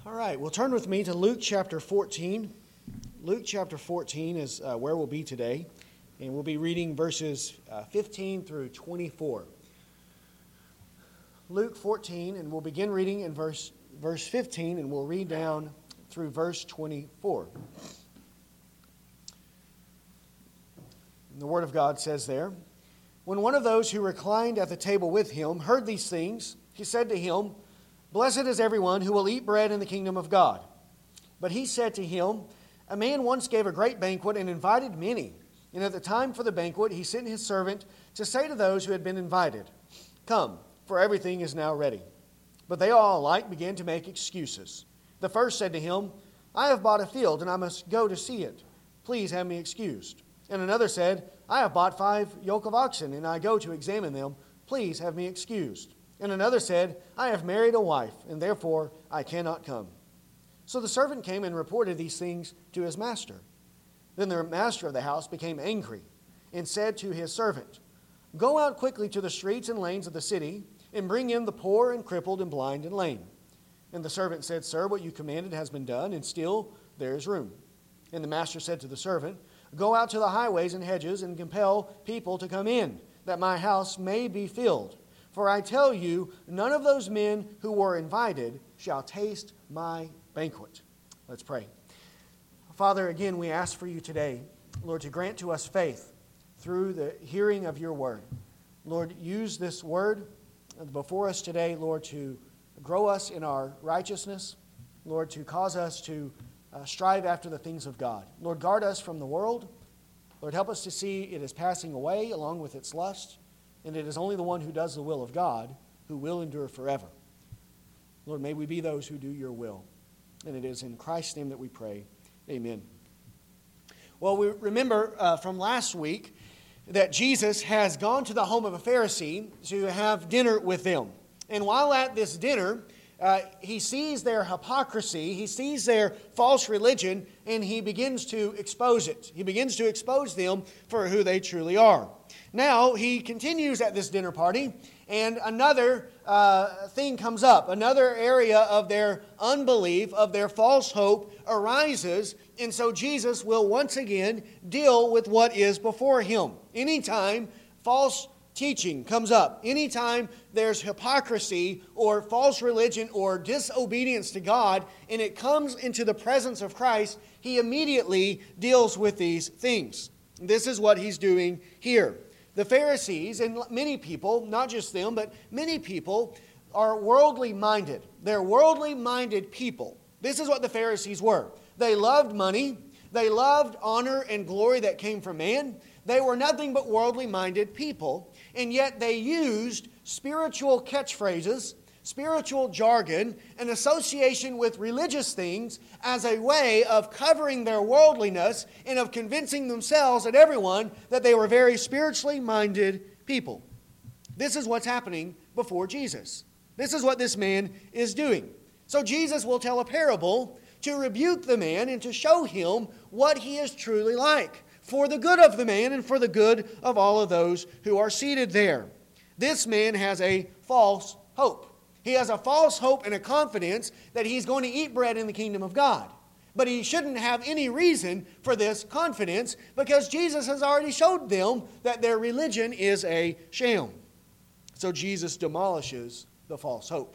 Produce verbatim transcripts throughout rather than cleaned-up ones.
All right, well, turn with me to Luke chapter fourteen. Luke chapter fourteen is uh, where we'll be today, and we'll be reading verses uh, fifteen through twenty-four. Luke fourteen, and we'll begin reading in verse, verse fifteen, and we'll read down through verse twenty-four. And the Word of God says there, "When one of those who reclined at the table with him heard these things, he said to him, 'Blessed is everyone who will eat bread in the kingdom of God.' But he said to him, 'A man once gave a great banquet and invited many. And at the time for the banquet, he sent his servant to say to those who had been invited, "Come, for everything is now ready." But they all alike began to make excuses. The first said to him, "I have bought a field, and I must go to see it. Please have me excused." And another said, "I have bought five yoke of oxen, and I go to examine them. Please have me excused." And another said, "I have married a wife, and therefore I cannot come." So the servant came and reported these things to his master. Then the master of the house became angry and said to his servant, "Go out quickly to the streets and lanes of the city, and bring in the poor and crippled and blind and lame." And the servant said, "Sir, what you commanded has been done, and still there is room." And the master said to the servant, "Go out to the highways and hedges and compel people to come in, that my house may be filled. For I tell you, none of those men who were invited shall taste my banquet." Let's pray. Father, again, we ask for you today, Lord, to grant to us faith through the hearing of your word. Lord, use this word before us today, Lord, to grow us in our righteousness, Lord, to cause us to uh, strive after the things of God. Lord, guard us from the world. Lord, help us to see it is passing away along with its lust, and it is only the one who does the will of God who will endure forever. Lord, may we be those who do your will. And it is in Christ's name that we pray. Amen. Well, we remember uh, from last week that Jesus has gone to the home of a Pharisee to have dinner with them. And while at this dinner, uh, he sees their hypocrisy, he sees their false religion, and he begins to expose it. He begins to expose them for who they truly are. Now, he continues at this dinner party, and another uh, thing comes up. Another area of their unbelief, of their false hope arises, and so Jesus will once again deal with what is before him. Anytime false teaching comes up, anytime there's hypocrisy or false religion or disobedience to God, and it comes into the presence of Christ, he immediately deals with these things. This is what he's doing here. The Pharisees, and many people, not just them, but many people are worldly minded. They're worldly minded people. This is what the Pharisees were. They loved money. They loved honor and glory that came from man. They were nothing but worldly minded people. And yet they used spiritual catchphrases, spiritual jargon, and association with religious things as a way of covering their worldliness and of convincing themselves and everyone that they were very spiritually minded people. This is what's happening before Jesus. This is what this man is doing. So Jesus will tell a parable to rebuke the man and to show him what he is truly like, for the good of the man and for the good of all of those who are seated there. This man has a false hope. He has a false hope and a confidence that he's going to eat bread in the kingdom of God. But he shouldn't have any reason for this confidence because Jesus has already showed them that their religion is a sham. So Jesus demolishes the false hope.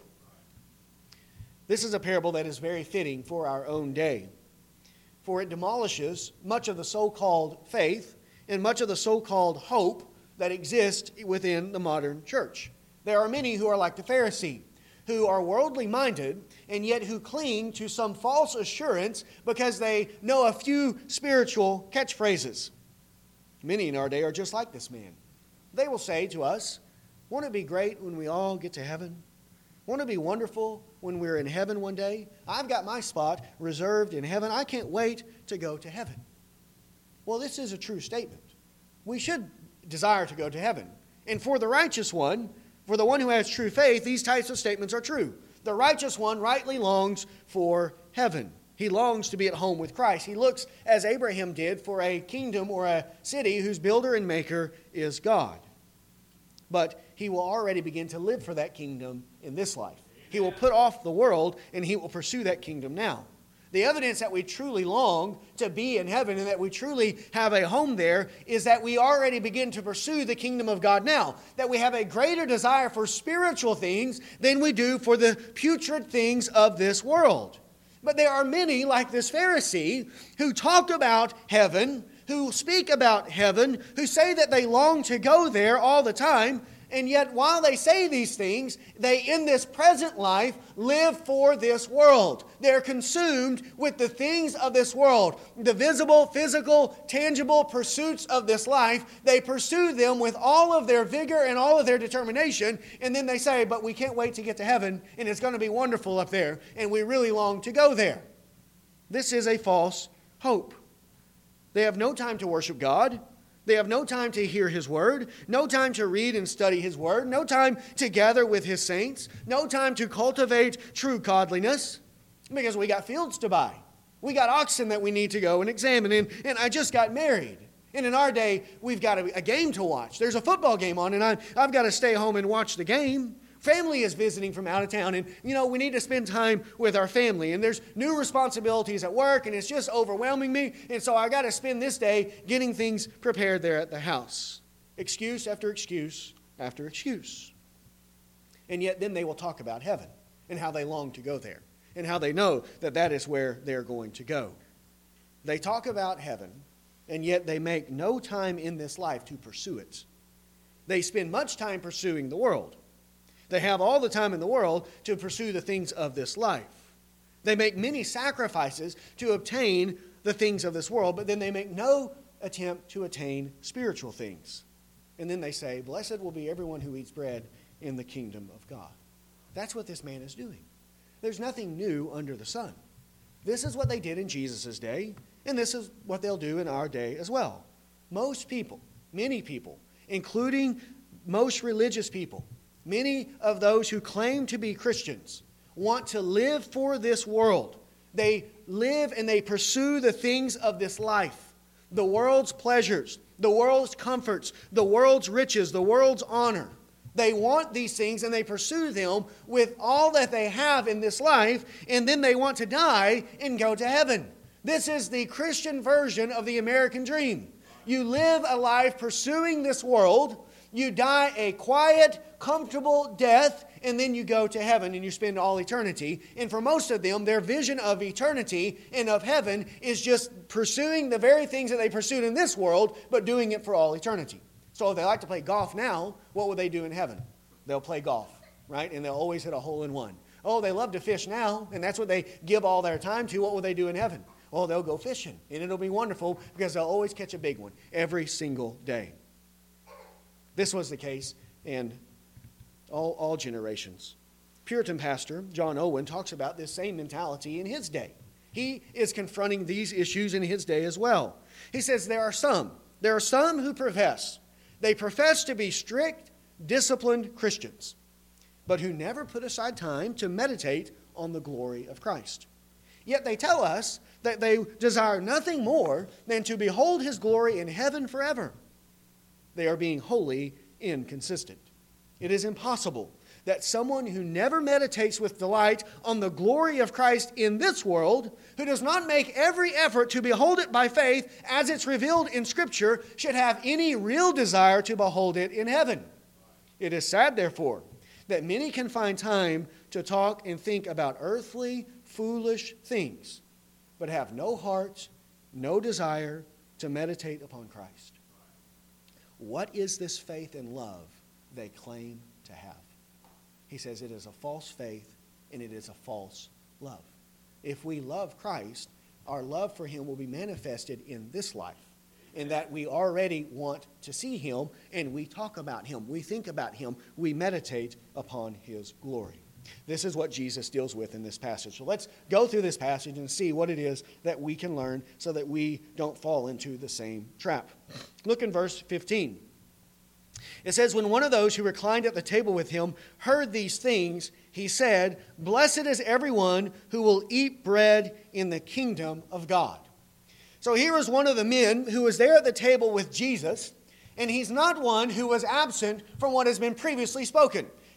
This is a parable that is very fitting for our own day, for it demolishes much of the so-called faith and much of the so-called hope that exists within the modern church. There are many who are like the Pharisee, who are worldly minded and yet who cling to some false assurance because they know a few spiritual catchphrases. Many in our day are just like this man. They will say to us, "Won't it be great when we all get to heaven? Won't it be wonderful when we're in heaven one day? I've got my spot reserved in heaven. I can't wait to go to heaven." Well, this is a true statement. We should desire to go to heaven. And for the righteous one, for the one who has true faith, these types of statements are true. The righteous one rightly longs for heaven. He longs to be at home with Christ. He looks, as Abraham did, for a kingdom or a city whose builder and maker is God. But he will already begin to live for that kingdom in this life. He will put off the world and he will pursue that kingdom now. The evidence that we truly long to be in heaven and that we truly have a home there is that we already begin to pursue the kingdom of God now. That we have a greater desire for spiritual things than we do for the putrid things of this world. But there are many, like this Pharisee, who talk about heaven, who speak about heaven, who say that they long to go there all the time. And yet while they say these things, they in this present life live for this world. They're consumed with the things of this world. The visible, physical, tangible pursuits of this life. They pursue them with all of their vigor and all of their determination. And then they say, but we can't wait to get to heaven and it's going to be wonderful up there. And we really long to go there. This is a false hope. They have no time to worship God. They have no time to hear His Word, no time to read and study His Word, no time to gather with His saints, no time to cultivate true godliness, because we got fields to buy. We got oxen that we need to go and examine, and, and I just got married. And in our day, we've got a, a game to watch. There's a football game on, and I, I've got to stay home and watch the game. Family is visiting from out of town, and, you know, we need to spend time with our family. And there's new responsibilities at work, and it's just overwhelming me. And so I got to spend this day getting things prepared there at the house. Excuse after excuse after excuse. And yet then they will talk about heaven and how they long to go there and how they know that that is where they're going to go. They talk about heaven, and yet they make no time in this life to pursue it. They spend much time pursuing the world. They have all the time in the world to pursue the things of this life. They make many sacrifices to obtain the things of this world, but then they make no attempt to attain spiritual things. And then they say, blessed will be everyone who eats bread in the kingdom of God. That's what this man is doing. There's nothing new under the sun. This is what they did in Jesus' day, and this is what they'll do in our day as well. Most people, many people, including most religious people, many of those who claim to be Christians want to live for this world. They live and they pursue the things of this life, the world's pleasures, the world's comforts, the world's riches, the world's honor. They want these things and they pursue them with all that they have in this life, and then they want to die and go to heaven. This is the Christian version of the American dream. You live a life pursuing this world. You die a quiet, comfortable death, and then you go to heaven and you spend all eternity. And for most of them, their vision of eternity and of heaven is just pursuing the very things that they pursued in this world, but doing it for all eternity. So if they like to play golf now, what would they do in heaven? They'll play golf, right? And they'll always hit a hole in one. Oh, they love to fish now, and that's what they give all their time to. What will they do in heaven? Oh, they'll go fishing, and it'll be wonderful because they'll always catch a big one every single day. This was the case in all, all generations. Puritan pastor John Owen talks about this same mentality in his day. He is confronting these issues in his day as well. He says there are some. There are some who profess. They profess to be strict, disciplined Christians, but who never put aside time to meditate on the glory of Christ. Yet they tell us that they desire nothing more than to behold His glory in heaven forever. They are being wholly inconsistent. It is impossible that someone who never meditates with delight on the glory of Christ in this world, who does not make every effort to behold it by faith as it's revealed in Scripture, should have any real desire to behold it in heaven. It is sad, therefore, that many can find time to talk and think about earthly, foolish things, but have no heart, no desire to meditate upon Christ. What is this faith and love they claim to have? He says it is a false faith and it is a false love. If we love Christ, our love for Him will be manifested in this life, in that we already want to see Him and we talk about Him, we think about Him, we meditate upon His glory. This is what Jesus deals with in this passage. So let's go through this passage and see what it is that we can learn so that we don't fall into the same trap. Look in verse fifteen. It says, when one of those who reclined at the table with him heard these things, he said, blessed is everyone who will eat bread in the kingdom of God. So here is one of the men who was there at the table with Jesus, and he's not one who was absent from what has been previously spoken.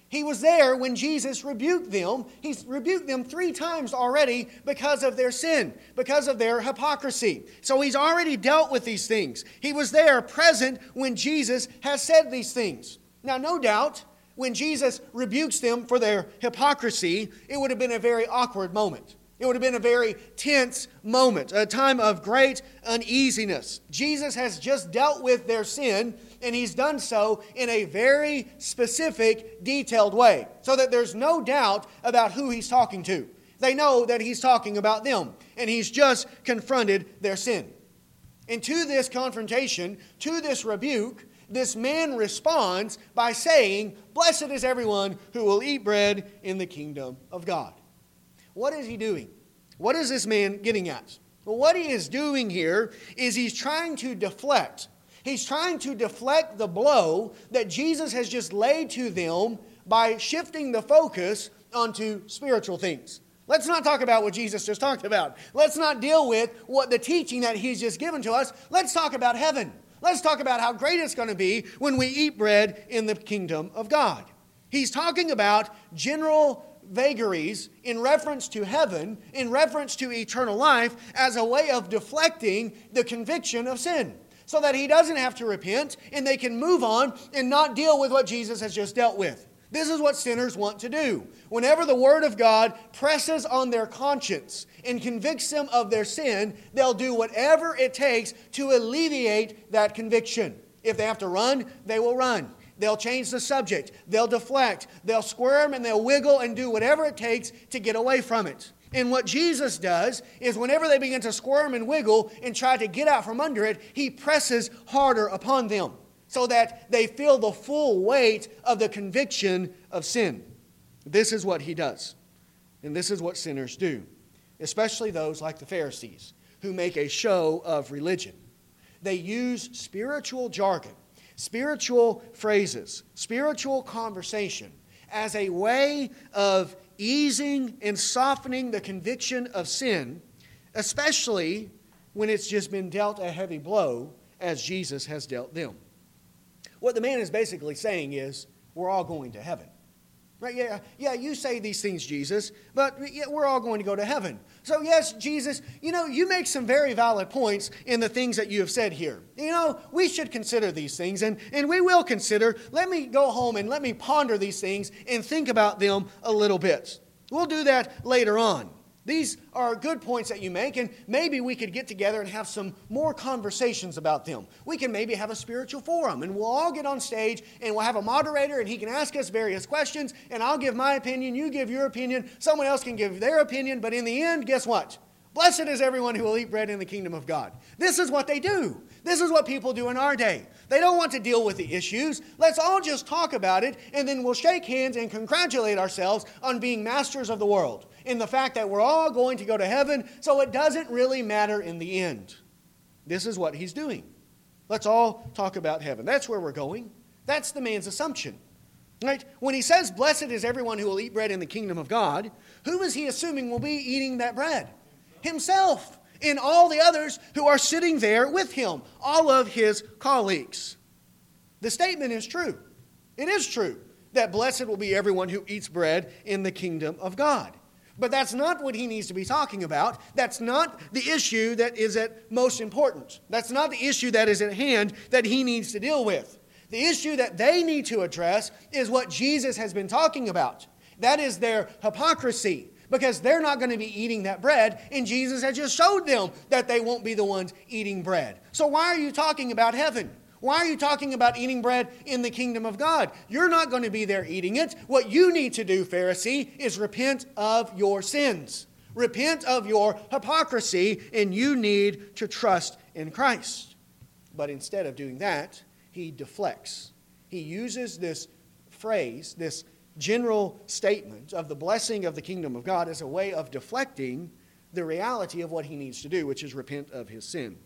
He was there when Jesus rebuked them. He's rebuked them three times already because of their sin, because of their hypocrisy. So he's already dealt with these things. He was there present when Jesus has said these things. Now, no doubt, when Jesus rebukes them for their hypocrisy, it would have been a very awkward moment. It would have been a very tense moment, a time of great uneasiness. Jesus has just dealt with their sin, and he's done so in a very specific, detailed way, so that there's no doubt about who he's talking to. They know that he's talking about them, and he's just confronted their sin. And to this confrontation, to this rebuke, this man responds by saying, "Blessed is everyone who will eat bread in the kingdom of God." What is he doing? What is this man getting at? Well, what he is doing here is he's trying to deflect. He's trying to deflect the blow that Jesus has just laid to them by shifting the focus onto spiritual things. Let's not talk about what Jesus just talked about. Let's not deal with what the teaching that he's just given to us. Let's talk about heaven. Let's talk about how great it's going to be when we eat bread in the kingdom of God. He's talking about general vagaries in reference to heaven, in reference to eternal life, as a way of deflecting the conviction of sin, so that he doesn't have to repent and they can move on and not deal with what Jesus has just dealt with. This is what sinners want to do. Whenever the Word of God presses on their conscience and convicts them of their sin, they'll do whatever it takes to alleviate that conviction. If they have to run, they will run. They'll change the subject. They'll deflect. They'll squirm and they'll wiggle and do whatever it takes to get away from it. And what Jesus does is whenever they begin to squirm and wiggle and try to get out from under it, he presses harder upon them so that they feel the full weight of the conviction of sin. This is what he does. And this is what sinners do, especially those like the Pharisees who make a show of religion. They use spiritual jargon, spiritual phrases, spiritual conversation as a way of easing and softening the conviction of sin, especially when it's just been dealt a heavy blow as Jesus has dealt them. What the man is basically saying is, we're all going to heaven. Right? Yeah, yeah, you say these things, Jesus, but yeah, we're all going to go to heaven. So yes, Jesus, you know, you make some very valid points in the things that you have said here. You know, we should consider these things, and, and we will consider. Let me go home and let me ponder these things and think about them a little bit. We'll do that later on. These are good points that you make, and maybe we could get together and have some more conversations about them. We can maybe have a spiritual forum, and we'll all get on stage, and we'll have a moderator, and he can ask us various questions, and I'll give my opinion, you give your opinion, someone else can give their opinion, but in the end, guess what? Blessed is everyone who will eat bread in the kingdom of God. This is what they do. This is what people do in our day. They don't want to deal with the issues. Let's all just talk about it, and then we'll shake hands and congratulate ourselves on being masters of the world, in the fact that we're all going to go to heaven, so it doesn't really matter in the end. This is what he's doing. Let's all talk about heaven. That's where we're going. That's the man's assumption. Right? When he says, blessed is everyone who will eat bread in the kingdom of God, who is he assuming will be eating that bread? Himself and all the others who are sitting there with him, all of his colleagues. The statement is true. It is true that blessed will be everyone who eats bread in the kingdom of God. But that's not what he needs to be talking about. That's not the issue that is at most important. That's not the issue that is at hand that he needs to deal with. The issue that they need to address is what Jesus has been talking about. That is their hypocrisy, because they're not going to be eating that bread, and Jesus has just showed them that they won't be the ones eating bread. So why are you talking about heaven? Why are you talking about eating bread in the kingdom of God? You're not going to be there eating it. What you need to do, Pharisee, is repent of your sins. Repent of your hypocrisy, and you need to trust in Christ. But instead of doing that, he deflects. He uses this phrase, this general statement of the blessing of the kingdom of God as a way of deflecting the reality of what he needs to do, which is repent of his sin.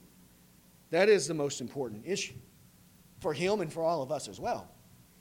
That is the most important issue for him and for all of us as well.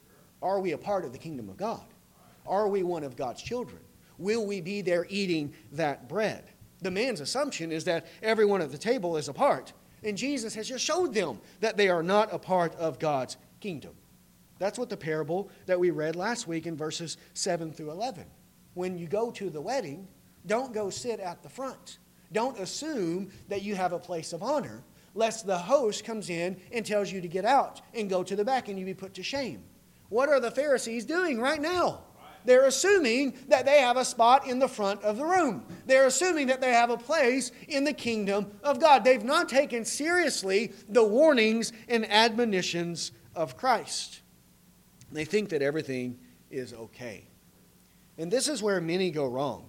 Are we a part of the kingdom of God? Are we one of God's children? Will we be there eating that bread? The man's assumption is that everyone at the table is a part, and Jesus has just showed them that they are not a part of God's kingdom. That's what the parable that we read last week in verses seven through eleven. When you go to the wedding, don't go sit at the front. Don't assume that you have a place of honor, lest the host comes in and tells you to get out and go to the back and you be put to shame. What are the Pharisees doing right now? They're assuming that they have a spot in the front of the room. They're assuming that they have a place in the kingdom of God. They've not taken seriously the warnings and admonitions of Christ. They think that everything is okay. And this is where many go wrong.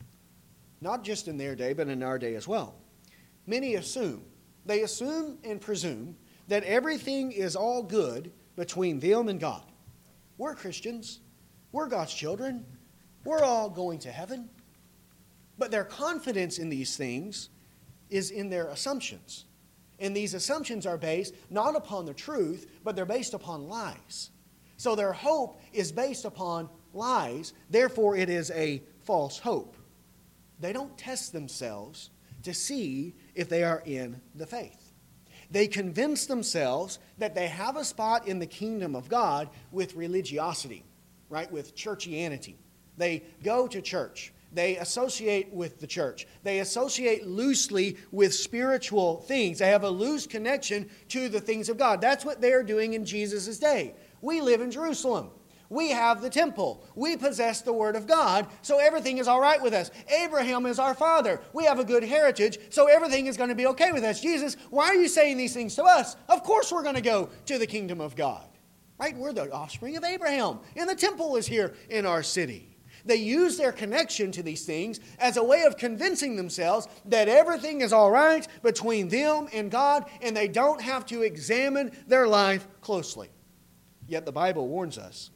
Not just in their day, but in our day as well. Many assume, they assume and presume that everything is all good between them and God. We're Christians. We're God's children. We're all going to heaven. But their confidence in these things is in their assumptions. And these assumptions are based not upon the truth, but they're based upon lies. So their hope is based upon lies. Therefore, it is a false hope. They don't test themselves to see if they are in the faith. They convince themselves that they have a spot in the kingdom of God with religiosity, right? With churchianity. They go to church. They associate with the church. They associate loosely with spiritual things. They have a loose connection to the things of God. That's what they're doing in Jesus' day. We live in Jerusalem. We have the temple. We possess the Word of God, so everything is all right with us. Abraham is our father. We have a good heritage, so everything is going to be okay with us. Jesus, why are you saying these things to us? Of course we're going to go to the kingdom of God. Right? We're the offspring of Abraham, and the temple is here in our city. They use their connection to these things as a way of convincing themselves that everything is all right between them and God, and they don't have to examine their life closely. Yet the Bible warns us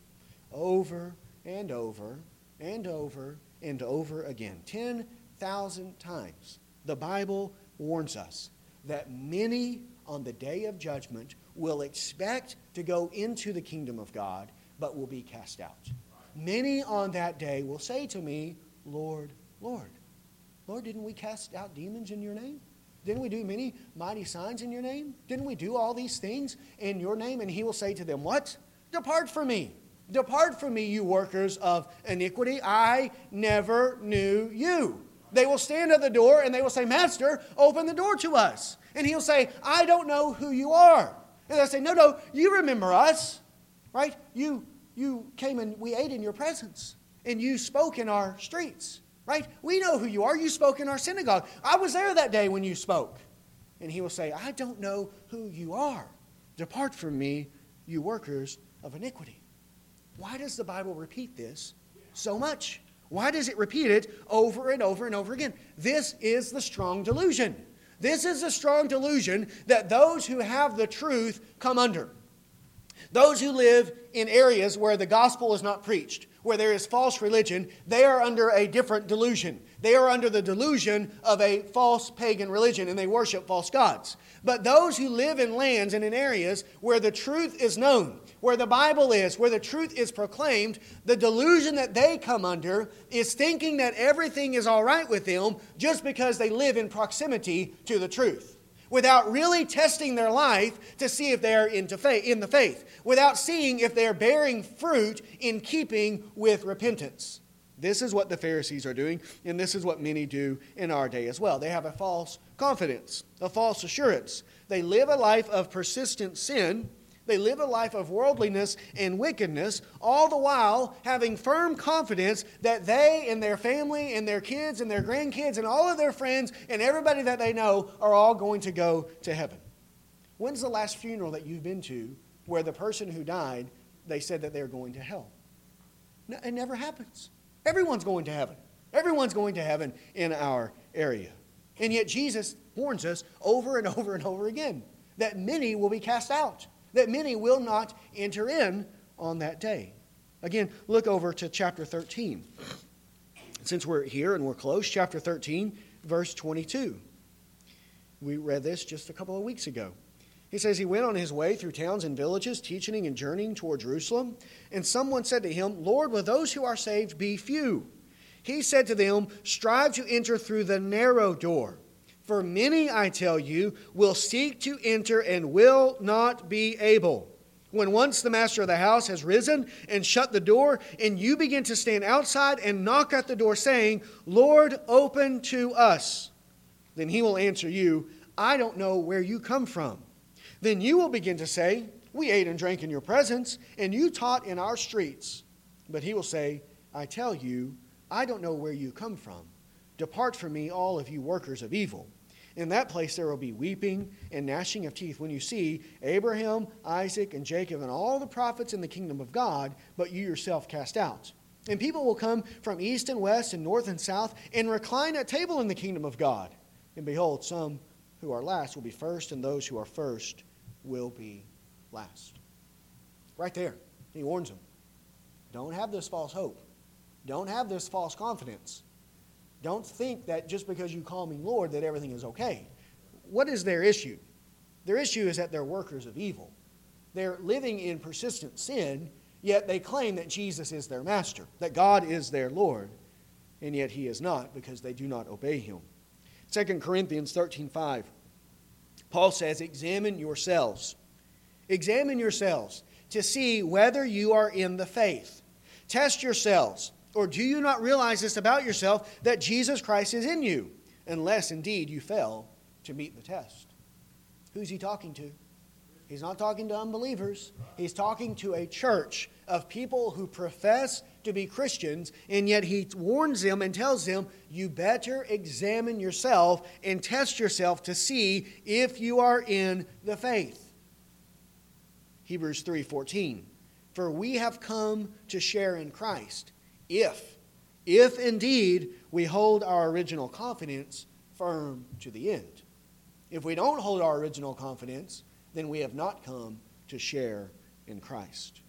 over and over and over and over again, ten thousand times, the Bible warns us that many on the day of judgment will expect to go into the kingdom of God, but will be cast out. Many on that day will say to me, Lord, Lord, Lord, didn't we cast out demons in your name? Didn't we do many mighty signs in your name? Didn't we do all these things in your name? And he will say to them, what? Depart from me. Depart from me, you workers of iniquity. I never knew you. They will stand at the door and they will say, Master, open the door to us. And he'll say, I don't know who you are. And they'll say, no, no, you remember us, right? You, you came and we ate in your presence and you spoke in our streets, right? We know who you are. You spoke in our synagogue. I was there that day when you spoke. And he will say, I don't know who you are. Depart from me, you workers of iniquity. Why does the Bible repeat this so much? Why does it repeat it over and over and over again? This is the strong delusion. This is the strong delusion that those who have the truth come under. Those who live in areas where the gospel is not preached, where there is false religion, they are under a different delusion. They are under the delusion of a false pagan religion, and they worship false gods. But those who live in lands and in areas where the truth is known, where the Bible is, where the truth is proclaimed, the delusion that they come under is thinking that everything is all right with them just because they live in proximity to the truth, without really testing their life to see if they are into faith, in the faith, without seeing if they are bearing fruit in keeping with repentance. This is what the Pharisees are doing, and this is what many do in our day as well. They have a false confidence, a false assurance. They live a life of persistent sin. They live a life of worldliness and wickedness, all the while having firm confidence that they and their family and their kids and their grandkids and all of their friends and everybody that they know are all going to go to heaven. When's the last funeral that you've been to where the person who died, they said that they're going to hell? No, it never happens. Everyone's going to heaven. Everyone's going to heaven in our area. And yet Jesus warns us over and over and over again that many will be cast out, that many will not enter in on that day. Again, look over to chapter thirteen. Since we're here and we're close, chapter thirteen, verse twenty-two. We read this just a couple of weeks ago. He says, he went on his way through towns and villages, teaching and journeying toward Jerusalem. And someone said to him, Lord, will those who are saved be few? He said to them, strive to enter through the narrow door. For many, I tell you, will seek to enter and will not be able. When once the master of the house has risen and shut the door, and you begin to stand outside and knock at the door, saying, Lord, open to us, then he will answer you, I don't know where you come from. Then you will begin to say, we ate and drank in your presence, and you taught in our streets. But he will say, I tell you, I don't know where you come from. Depart from me, all of you workers of evil. In that place there will be weeping and gnashing of teeth when you see Abraham, Isaac, and Jacob, and all the prophets in the kingdom of God, but you yourself cast out. And people will come from east and west and north and south and recline at table in the kingdom of God. And behold, some who are last will be first, and those who are first will be last. Right there, he warns them. Don't have this false hope. Don't have this false confidence. Don't think that just because you call me Lord that everything is okay. What is their issue? Their issue is that they're workers of evil. They're living in persistent sin, yet they claim that Jesus is their master, that God is their Lord, and yet he is not because they do not obey him. Second Corinthians thirteen five, Paul says, examine yourselves. Examine yourselves to see whether you are in the faith. Test yourselves. Or do you not realize this about yourself, that Jesus Christ is in you, unless indeed you fail to meet the test? Who's he talking to? He's not talking to unbelievers. He's talking to a church of people who profess to be Christians, and yet he warns them and tells them, you better examine yourself and test yourself to see if you are in the faith. Hebrews three fourteen, for we have come to share in Christ, If, if indeed we hold our original confidence firm to the end. If we don't hold our original confidence, then we have not come to share in Christ.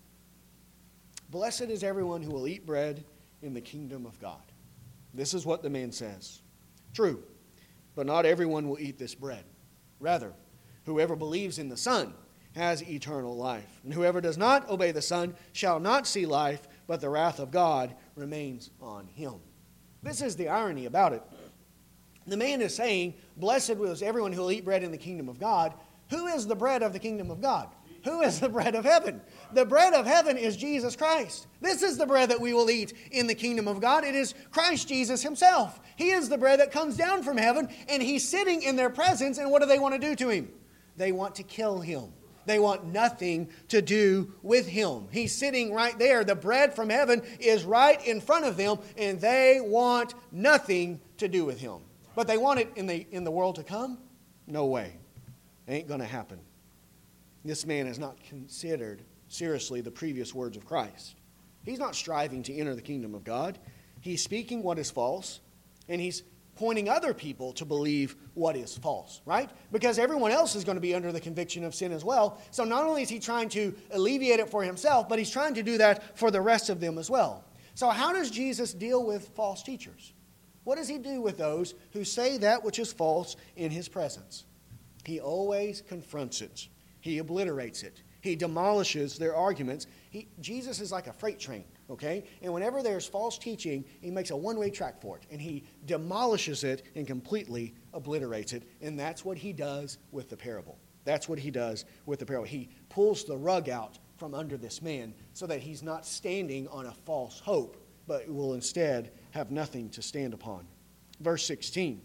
Blessed is everyone who will eat bread in the kingdom of God. This is what the man says. True, but not everyone will eat this bread. Rather, whoever believes in the Son has eternal life. And whoever does not obey the Son shall not see life, but the wrath of God remains on him. This is the irony about it. The man is saying, blessed is everyone who will eat bread in the kingdom of God. Who is the bread of the kingdom of God? Who is the bread of heaven? The bread of heaven is Jesus Christ. This is the bread that we will eat in the kingdom of God. It is Christ Jesus himself. He is the bread that comes down from heaven, and he's sitting in their presence, and what do they want to do to him? They want to kill him. They want nothing to do with him. He's sitting right there. The bread from heaven is right in front of them, and they want nothing to do with him. But they want it in the, in the world to come? No way. Ain't going to happen. This man has not considered seriously the previous words of Christ. He's not striving to enter the kingdom of God. He's speaking what is false, and he's pointing other people to believe what is false, right? Because everyone else is going to be under the conviction of sin as well. So not only is he trying to alleviate it for himself, but he's trying to do that for the rest of them as well. So how does Jesus deal with false teachers? What does he do with those who say that which is false in his presence? He always confronts it. He obliterates it. He demolishes their arguments. He, Jesus is like a freight train, okay? And whenever there's false teaching, he makes a one-way track for it. And he demolishes it and completely obliterates it. And that's what he does with the parable. That's what he does with the parable. He pulls the rug out from under this man so that he's not standing on a false hope, but will instead have nothing to stand upon. Verse sixteen.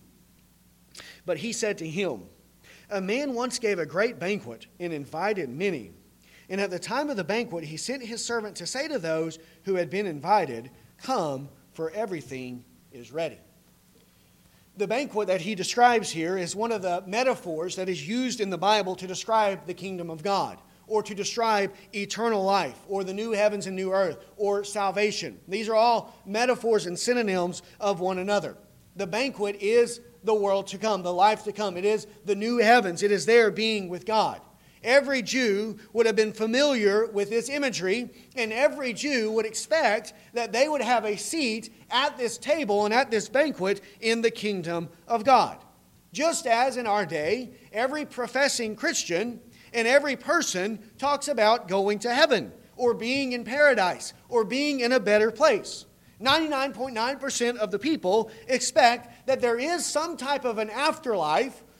But he said to him, a man once gave a great banquet and invited many. And at the time of the banquet, he sent his servant to say to those who had been invited, come, for everything is ready. The banquet that he describes here is one of the metaphors that is used in the Bible to describe the kingdom of God, or to describe eternal life, or the new heavens and new earth, or salvation. These are all metaphors and synonyms of one another. The banquet is the world to come, the life to come. It is the new heavens. It is their being with God. Every Jew would have been familiar with this imagery, and every Jew would expect that they would have a seat at this table and at this banquet in the kingdom of God. Just as in our day, every professing Christian and every person talks about going to heaven, or being in paradise, or being in a better place. ninety-nine point nine percent of the people expect that there is some type of an afterlife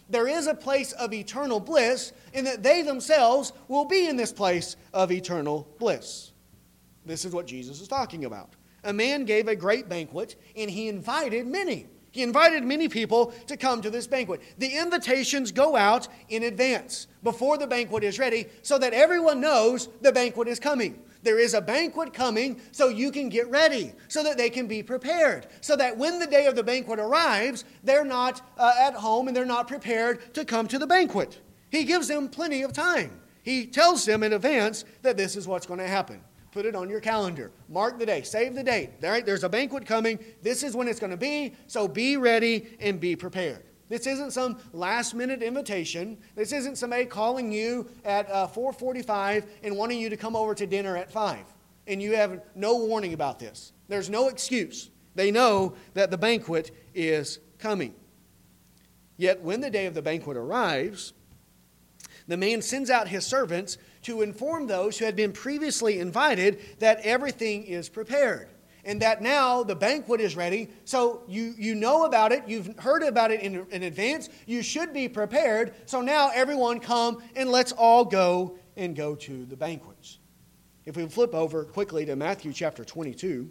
There is a place of eternal bliss, and that they themselves will be in this place of eternal bliss. This is what Jesus is talking about. A man gave a great banquet, and he invited many. He invited many people to come to this banquet. The invitations go out in advance, before the banquet is ready, so that everyone knows the banquet is coming. There is a banquet coming, so you can get ready, so that they can be prepared, so that when the day of the banquet arrives, they're not uh, at home and they're not prepared to come to the banquet. He gives them plenty of time. He tells them in advance that this is what's going to happen. Put it on your calendar. Mark the day. Save the date. All right, there's a banquet coming. This is when it's going to be, so be ready and be prepared. This isn't some last-minute invitation. This isn't somebody calling you at uh, four forty-five and wanting you to come over to dinner at five. And you have no warning about this. There's no excuse. They know that the banquet is coming. Yet when the day of the banquet arrives, the man sends out his servants to inform those who had been previously invited that everything is prepared. And that now the banquet is ready, so you, you know about it, you've heard about it in, in advance, you should be prepared, so now everyone come and let's all go and go to the banquets. If we flip over quickly to Matthew chapter twenty-two,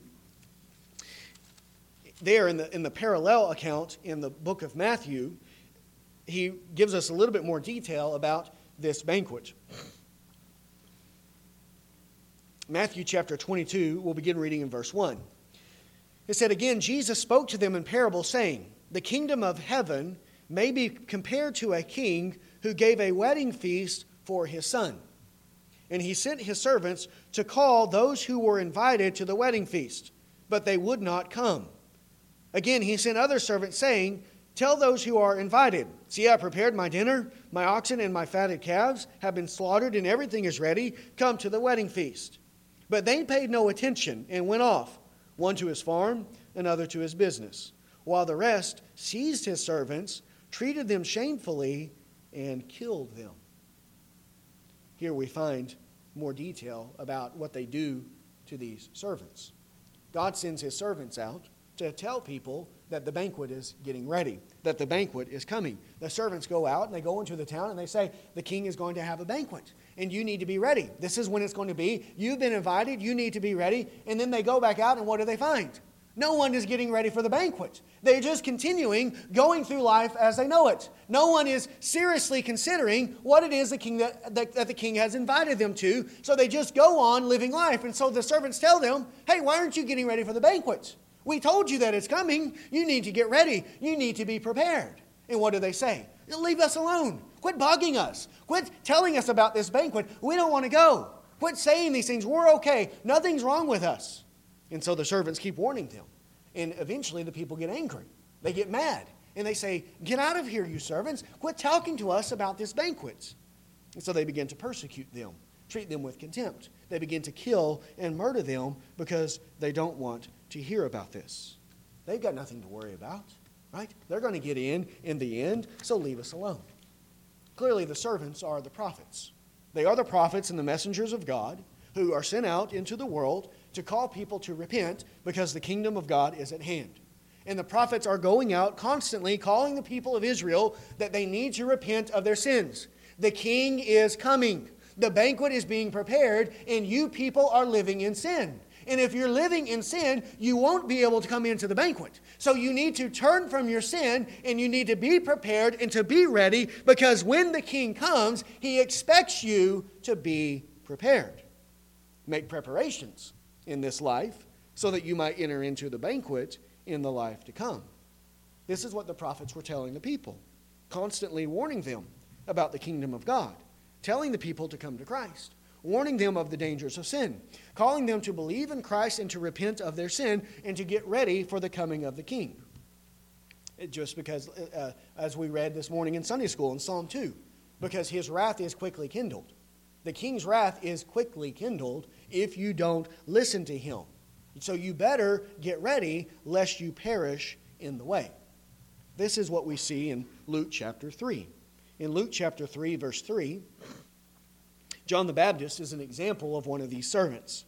there in the, in the parallel account in the book of Matthew, he gives us a little bit more detail about this banquet. Matthew chapter twenty-two, we'll begin reading in verse one. It said, "Again, Jesus spoke to them in parable, saying, The kingdom of heaven may be compared to a king who gave a wedding feast for his son. And he sent his servants to call those who were invited to the wedding feast, but they would not come. Again, he sent other servants, saying, Tell those who are invited, See, I prepared my dinner, my oxen and my fatted calves have been slaughtered, and everything is ready. Come to the wedding feast. But they paid no attention and went off, one to his farm, another to his business, while the rest seized his servants, treated them shamefully, and killed them." Here we find more detail about what they do to these servants. God sends his servants out to tell people that the banquet is getting ready, that the banquet is coming. The servants go out and they go into the town and they say, the king is going to have a banquet and you need to be ready. This is when it's going to be. You've been invited. You need to be ready. And then they go back out and what do they find? No one is getting ready for the banquet. They're just continuing going through life as they know it. No one is seriously considering what it is the king that, that, that the king has invited them to. So they just go on living life. And so the servants tell them, hey, why aren't you getting ready for the banquet? We told you that it's coming. You need to get ready. You need to be prepared. And what do they say? Leave us alone. Quit bugging us. Quit telling us about this banquet. We don't want to go. Quit saying these things. We're okay. Nothing's wrong with us. And so the servants keep warning them. And eventually the people get angry. They get mad. And they say, get out of here, you servants. Quit talking to us about this banquet. And so they begin to persecute them, treat them with contempt. They begin to kill and murder them because they don't want to hear about this. They've got nothing to worry about, right? They're going to get in in the end, so leave us alone. Clearly, the servants are the prophets. They are the prophets and the messengers of God who are sent out into the world to call people to repent because the kingdom of God is at hand. And the prophets are going out constantly calling the people of Israel that they need to repent of their sins. The king is coming. The banquet is being prepared, and you people are living in sin. And if you're living in sin, you won't be able to come into the banquet. So you need to turn from your sin, and you need to be prepared and to be ready, because when the king comes, he expects you to be prepared. Make preparations in this life so that you might enter into the banquet in the life to come. This is what the prophets were telling the people, constantly warning them about the kingdom of God, telling the people to come to Christ, warning them of the dangers of sin, calling them to believe in Christ and to repent of their sin and to get ready for the coming of the king. It just because, uh, as we read this morning in Sunday school in Psalm two, because his wrath is quickly kindled. The king's wrath is quickly kindled if you don't listen to him. So you better get ready lest you perish in the way. This is what we see in Luke chapter three. In Luke chapter three, verse three, John the Baptist is an example of one of these servants.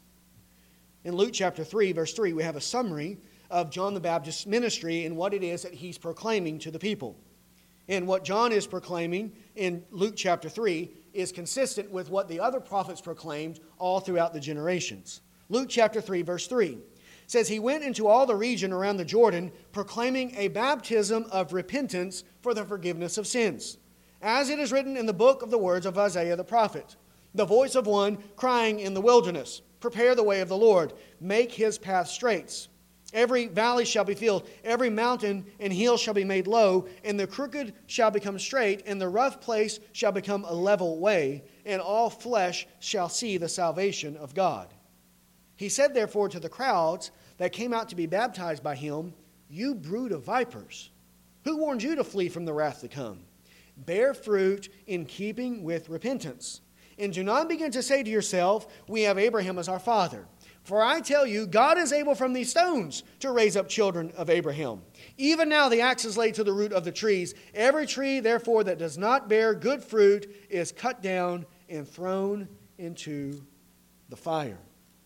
In Luke chapter three, verse three, we have a summary of John the Baptist's ministry and what it is that he's proclaiming to the people. And what John is proclaiming in Luke chapter three is consistent with what the other prophets proclaimed all throughout the generations. Luke chapter three, verse three says, He went into all the region around the Jordan, proclaiming a baptism of repentance for the forgiveness of sins. As it is written in the book of the words of Isaiah the prophet, the voice of one crying in the wilderness, Prepare the way of the Lord, make his path straight. Every valley shall be filled, every mountain and hill shall be made low, and the crooked shall become straight, and the rough place shall become a level way, and all flesh shall see the salvation of God. He said therefore to the crowds that came out to be baptized by him, You brood of vipers, who warned you to flee from the wrath to come? Bear fruit in keeping with repentance. And do not begin to say to yourself, We have Abraham as our father. For I tell you, God is able from these stones to raise up children of Abraham. Even now the axe is laid to the root of the trees. Every tree, therefore, that does not bear good fruit is cut down and thrown into the fire.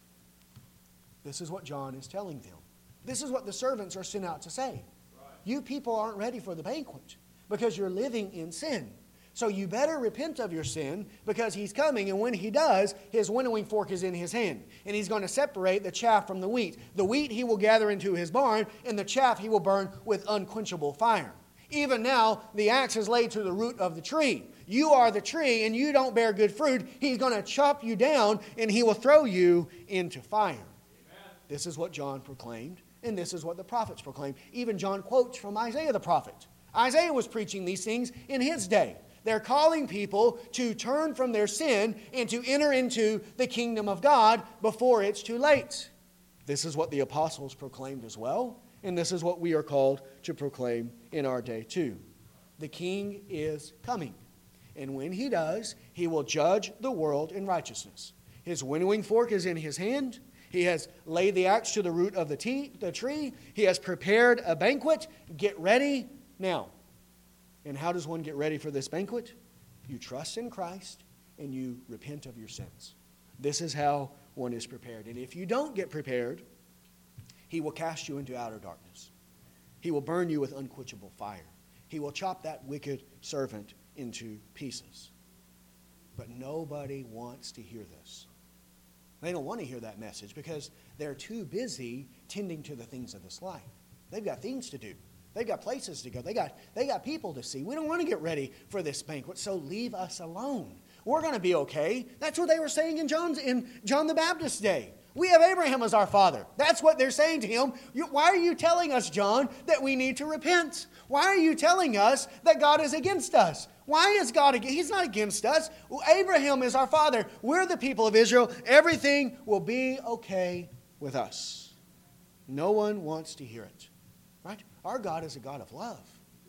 This is what John is telling them. This is what the servants are sent out to say. Right. You people aren't ready for the banquet because you're living in sin. So you better repent of your sin because he's coming, and when he does, his winnowing fork is in his hand. And he's going to separate the chaff from the wheat. The wheat he will gather into his barn, and the chaff he will burn with unquenchable fire. Even now, the axe is laid to the root of the tree. You are the tree, and you don't bear good fruit. He's going to chop you down, and he will throw you into fire. Amen. This is what John proclaimed, and this is what the prophets proclaimed. Even John quotes from Isaiah the prophet. Isaiah was preaching these things in his day. They're calling people to turn from their sin and to enter into the kingdom of God before it's too late. This is what the apostles proclaimed as well, and this is what we are called to proclaim in our day too. The King is coming, and when he does, he will judge the world in righteousness. His winnowing fork is in his hand. He has laid the axe to the root of the, tea, the tree. He has prepared a banquet. Get ready now. And how does one get ready for this banquet? You trust in Christ and you repent of your sins. This is how one is prepared. And if you don't get prepared, he will cast you into outer darkness. He will burn you with unquenchable fire. He will chop that wicked servant into pieces. But nobody wants to hear this. They don't want to hear that message because they're too busy tending to the things of this life. They've got things to do. They've got places to go. They got, they got people to see. We don't want to get ready for this banquet, so leave us alone. We're going to be okay. That's what they were saying in John's in John the Baptist's day. We have Abraham as our father. That's what they're saying to him. You, why are you telling us, John, that we need to repent? Why are you telling us that God is against us? Why is God against? He's not against us. Abraham is our father. We're the people of Israel. Everything will be okay with us. No one wants to hear it. Right? Our God is a God of love.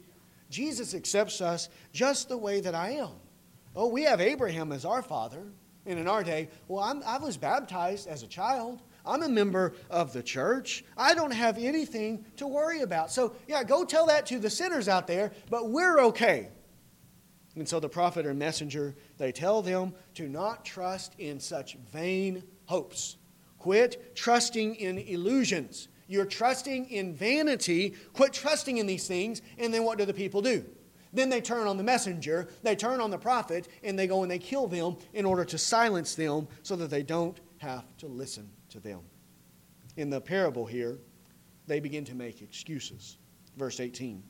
Jesus accepts us just the way that I am. Oh, we have Abraham as our father. And in our day, well, I'm, I was baptized as a child. I'm a member of the church. I don't have anything to worry about. So, yeah, go tell that to the sinners out there, but we're okay. And so the prophet or messenger, they tell them to not trust in such vain hopes. Quit trusting in illusions. You're trusting in vanity. Quit trusting in these things. And then what do the people do? Then they turn on the messenger. They turn on the prophet. And they go and they kill them in order to silence them so that they don't have to listen to them. In the parable here, they begin to make excuses. Verse eighteen.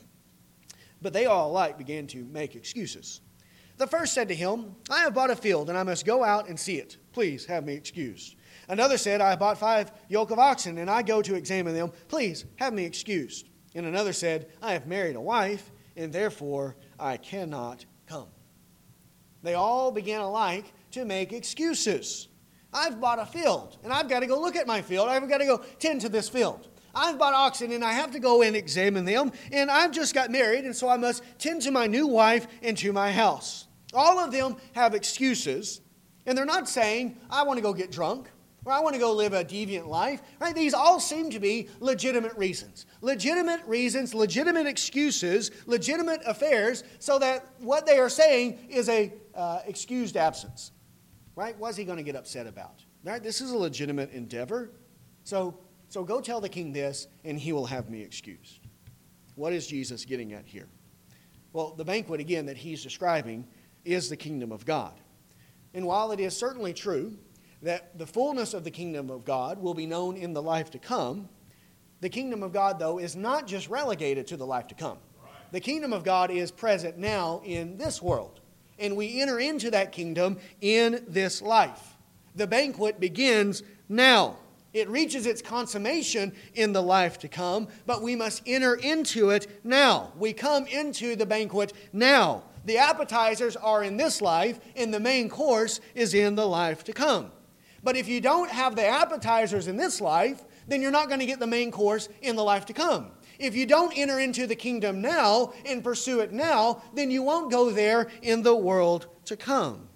But they all alike began to make excuses. The first said to him, I have bought a field and I must go out and see it. Please have me excused. Another said, I have bought five yoke of oxen, and I go to examine them. Please, have me excused. And another said, I have married a wife, and therefore I cannot come. They all began alike to make excuses. I've bought a field, and I've got to go look at my field. I've got to go tend to this field. I've bought oxen, and I have to go and examine them. And I've just got married, and so I must tend to my new wife and to my house. All of them have excuses, and they're not saying, I want to go get drunk. Or I want to go live a deviant life. Right? These all seem to be legitimate reasons. Legitimate reasons, legitimate excuses, legitimate affairs, so that what they are saying is a uh, excused absence. Right? What's he going to get upset about? Right? This is a legitimate endeavor. So, so go tell the king this, and he will have me excused. What is Jesus getting at here? Well, the banquet, again, that he's describing is the kingdom of God. And while it is certainly true that the fullness of the kingdom of God will be known in the life to come, the kingdom of God, though, is not just relegated to the life to come. The kingdom of God is present now in this world, and we enter into that kingdom in this life. The banquet begins now. It reaches its consummation in the life to come, but we must enter into it now. We come into the banquet now. The appetizers are in this life, and the main course is in the life to come. But if you don't have the appetizers in this life, then you're not going to get the main course in the life to come. If you don't enter into the kingdom now and pursue it now, then you won't go there in the world to come.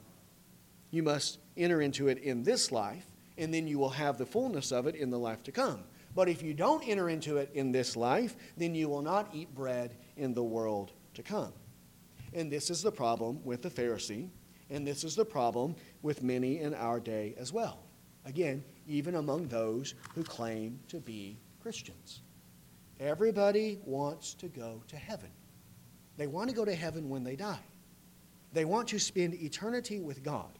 You must enter into it in this life, and then you will have the fullness of it in the life to come. But if you don't enter into it in this life, then you will not eat bread in the world to come. And this is the problem with the Pharisee, and this is the problem with many in our day as well. Again, even among those who claim to be Christians. Everybody wants to go to heaven. They want to go to heaven when they die. They want to spend eternity with God.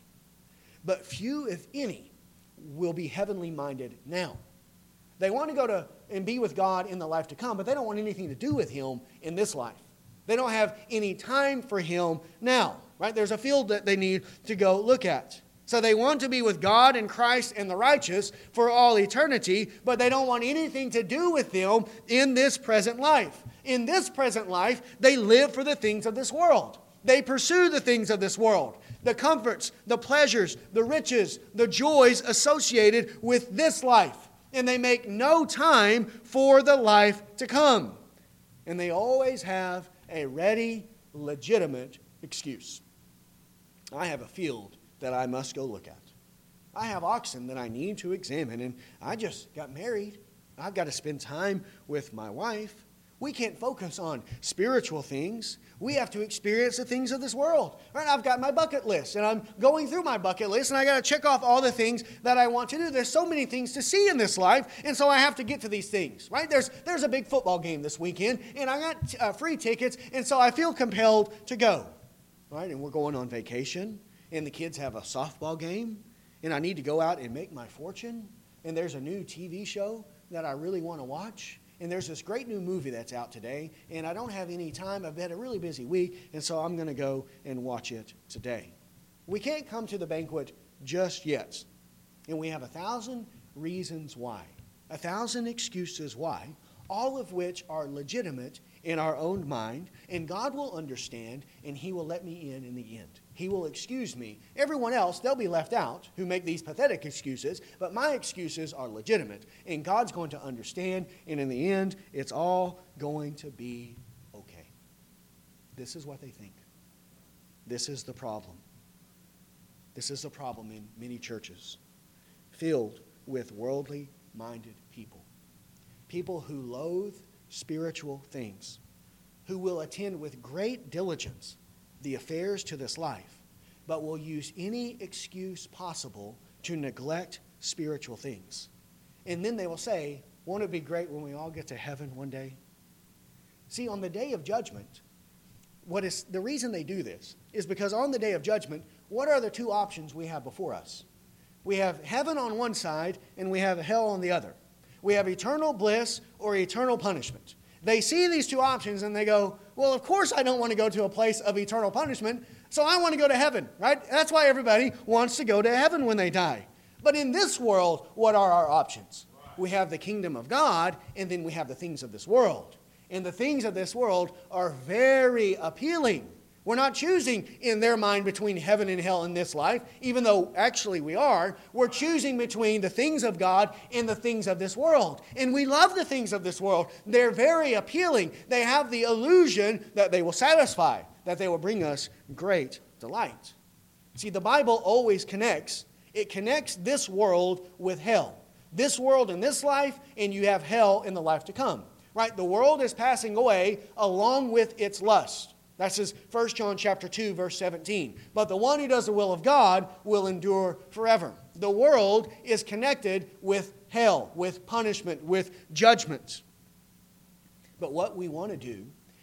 But few, if any, will be heavenly minded now. They want to go to and be with God in the life to come, but they don't want anything to do with Him in this life. They don't have any time for Him now. Right? There's a field that they need to go look at. So they want to be with God and Christ and the righteous for all eternity, but they don't want anything to do with them in this present life. In this present life, they live for the things of this world. They pursue the things of this world. The comforts, the pleasures, the riches, the joys associated with this life. And they make no time for the life to come. And they always have a ready, legitimate excuse. I have a field that I must go look at. I have oxen that I need to examine, and I just got married. I've got to spend time with my wife. We can't focus on spiritual things. We have to experience the things of this world. Right? I've got my bucket list, and I'm going through my bucket list, and I got to check off all the things that I want to do. There's so many things to see in this life, and so I have to get to these things. Right? There's there's a big football game this weekend, and I got uh, free tickets, and so I feel compelled to go. Right? And we're going on vacation. And the kids have a softball game, and I need to go out and make my fortune, and there's a new T V show that I really want to watch, and there's this great new movie that's out today, and I don't have any time. I've had a really busy week, and so I'm going to go and watch it today. We can't come to the banquet just yet, and we have a thousand reasons why, a thousand excuses why, all of which are legitimate in our own mind, and God will understand, and He will let me in in the end. He will excuse me. Everyone else, they'll be left out who make these pathetic excuses, but my excuses are legitimate, and God's going to understand, and in the end, it's all going to be okay. This is what they think. This is the problem. This is the problem in many churches, filled with worldly-minded people. People who loathe spiritual things, who will attend with great diligence the affairs to this life, but will use any excuse possible to neglect spiritual things. And then they will say, won't it be great when we all get to heaven one day? See, on the day of judgment, what is the reason they do this is because on the day of judgment, what are the two options we have before us? We have heaven on one side and we have hell on the other. We have eternal bliss or eternal punishment. They see these two options and they go, well, of course I don't want to go to a place of eternal punishment, so I want to go to heaven, right? That's why everybody wants to go to heaven when they die. But in this world, what are our options? We have the kingdom of God, and then we have the things of this world. And the things of this world are very appealing. We're not choosing in their mind between heaven and hell in this life, even though actually we are. We're choosing between the things of God and the things of this world. And we love the things of this world. They're very appealing. They have the illusion that they will satisfy, that they will bring us great delight. See, the Bible always connects. It connects this world with hell. This world in this life, and you have hell in the life to come. Right? The world is passing away along with its lust. That's his First John chapter two, verse seventeen. But the one who does the will of God will endure forever. The world is connected with hell, with punishment, with judgment. But what we want to do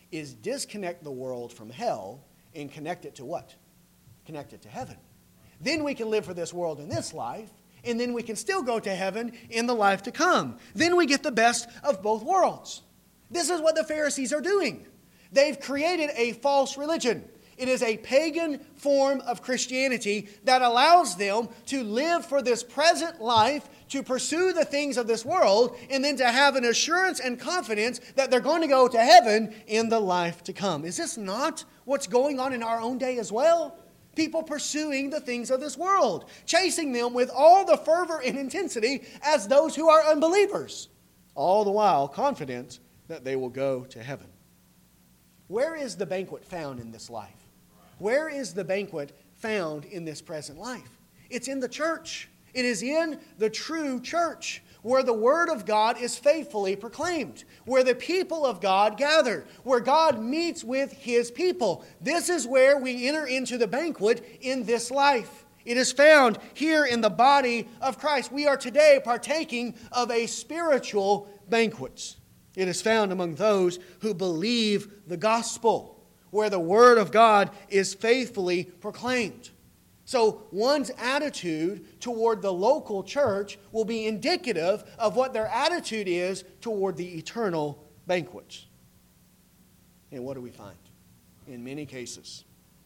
is disconnect the world from hell and connect it to what? Connect it to heaven. Then we can live for this world in this life, and then we can still go to heaven in the life to come. Then we get the best of both worlds. This is what the Pharisees are doing. They've created a false religion. It is a pagan form of Christianity that allows them to live for this present life, to pursue the things of this world, and then to have an assurance and confidence that they're going to go to heaven in the life to come. Is this not what's going on in our own day as well? People pursuing the things of this world, chasing them with all the fervor and intensity as those who are unbelievers, all the while confident that they will go to heaven. Where is the banquet found in this life? Where is the banquet found in this present life? It's in the church. It is in the true church, where the Word of God is faithfully proclaimed, where the people of God gather, where God meets with His people. This is where we enter into the banquet in this life. It is found here in the body of Christ. We are today partaking of a spiritual banquet. It is found among those who believe the gospel, where the Word of God is faithfully proclaimed. So one's attitude toward the local church will be indicative of what their attitude is toward the eternal banquet. And what do we find? In many cases,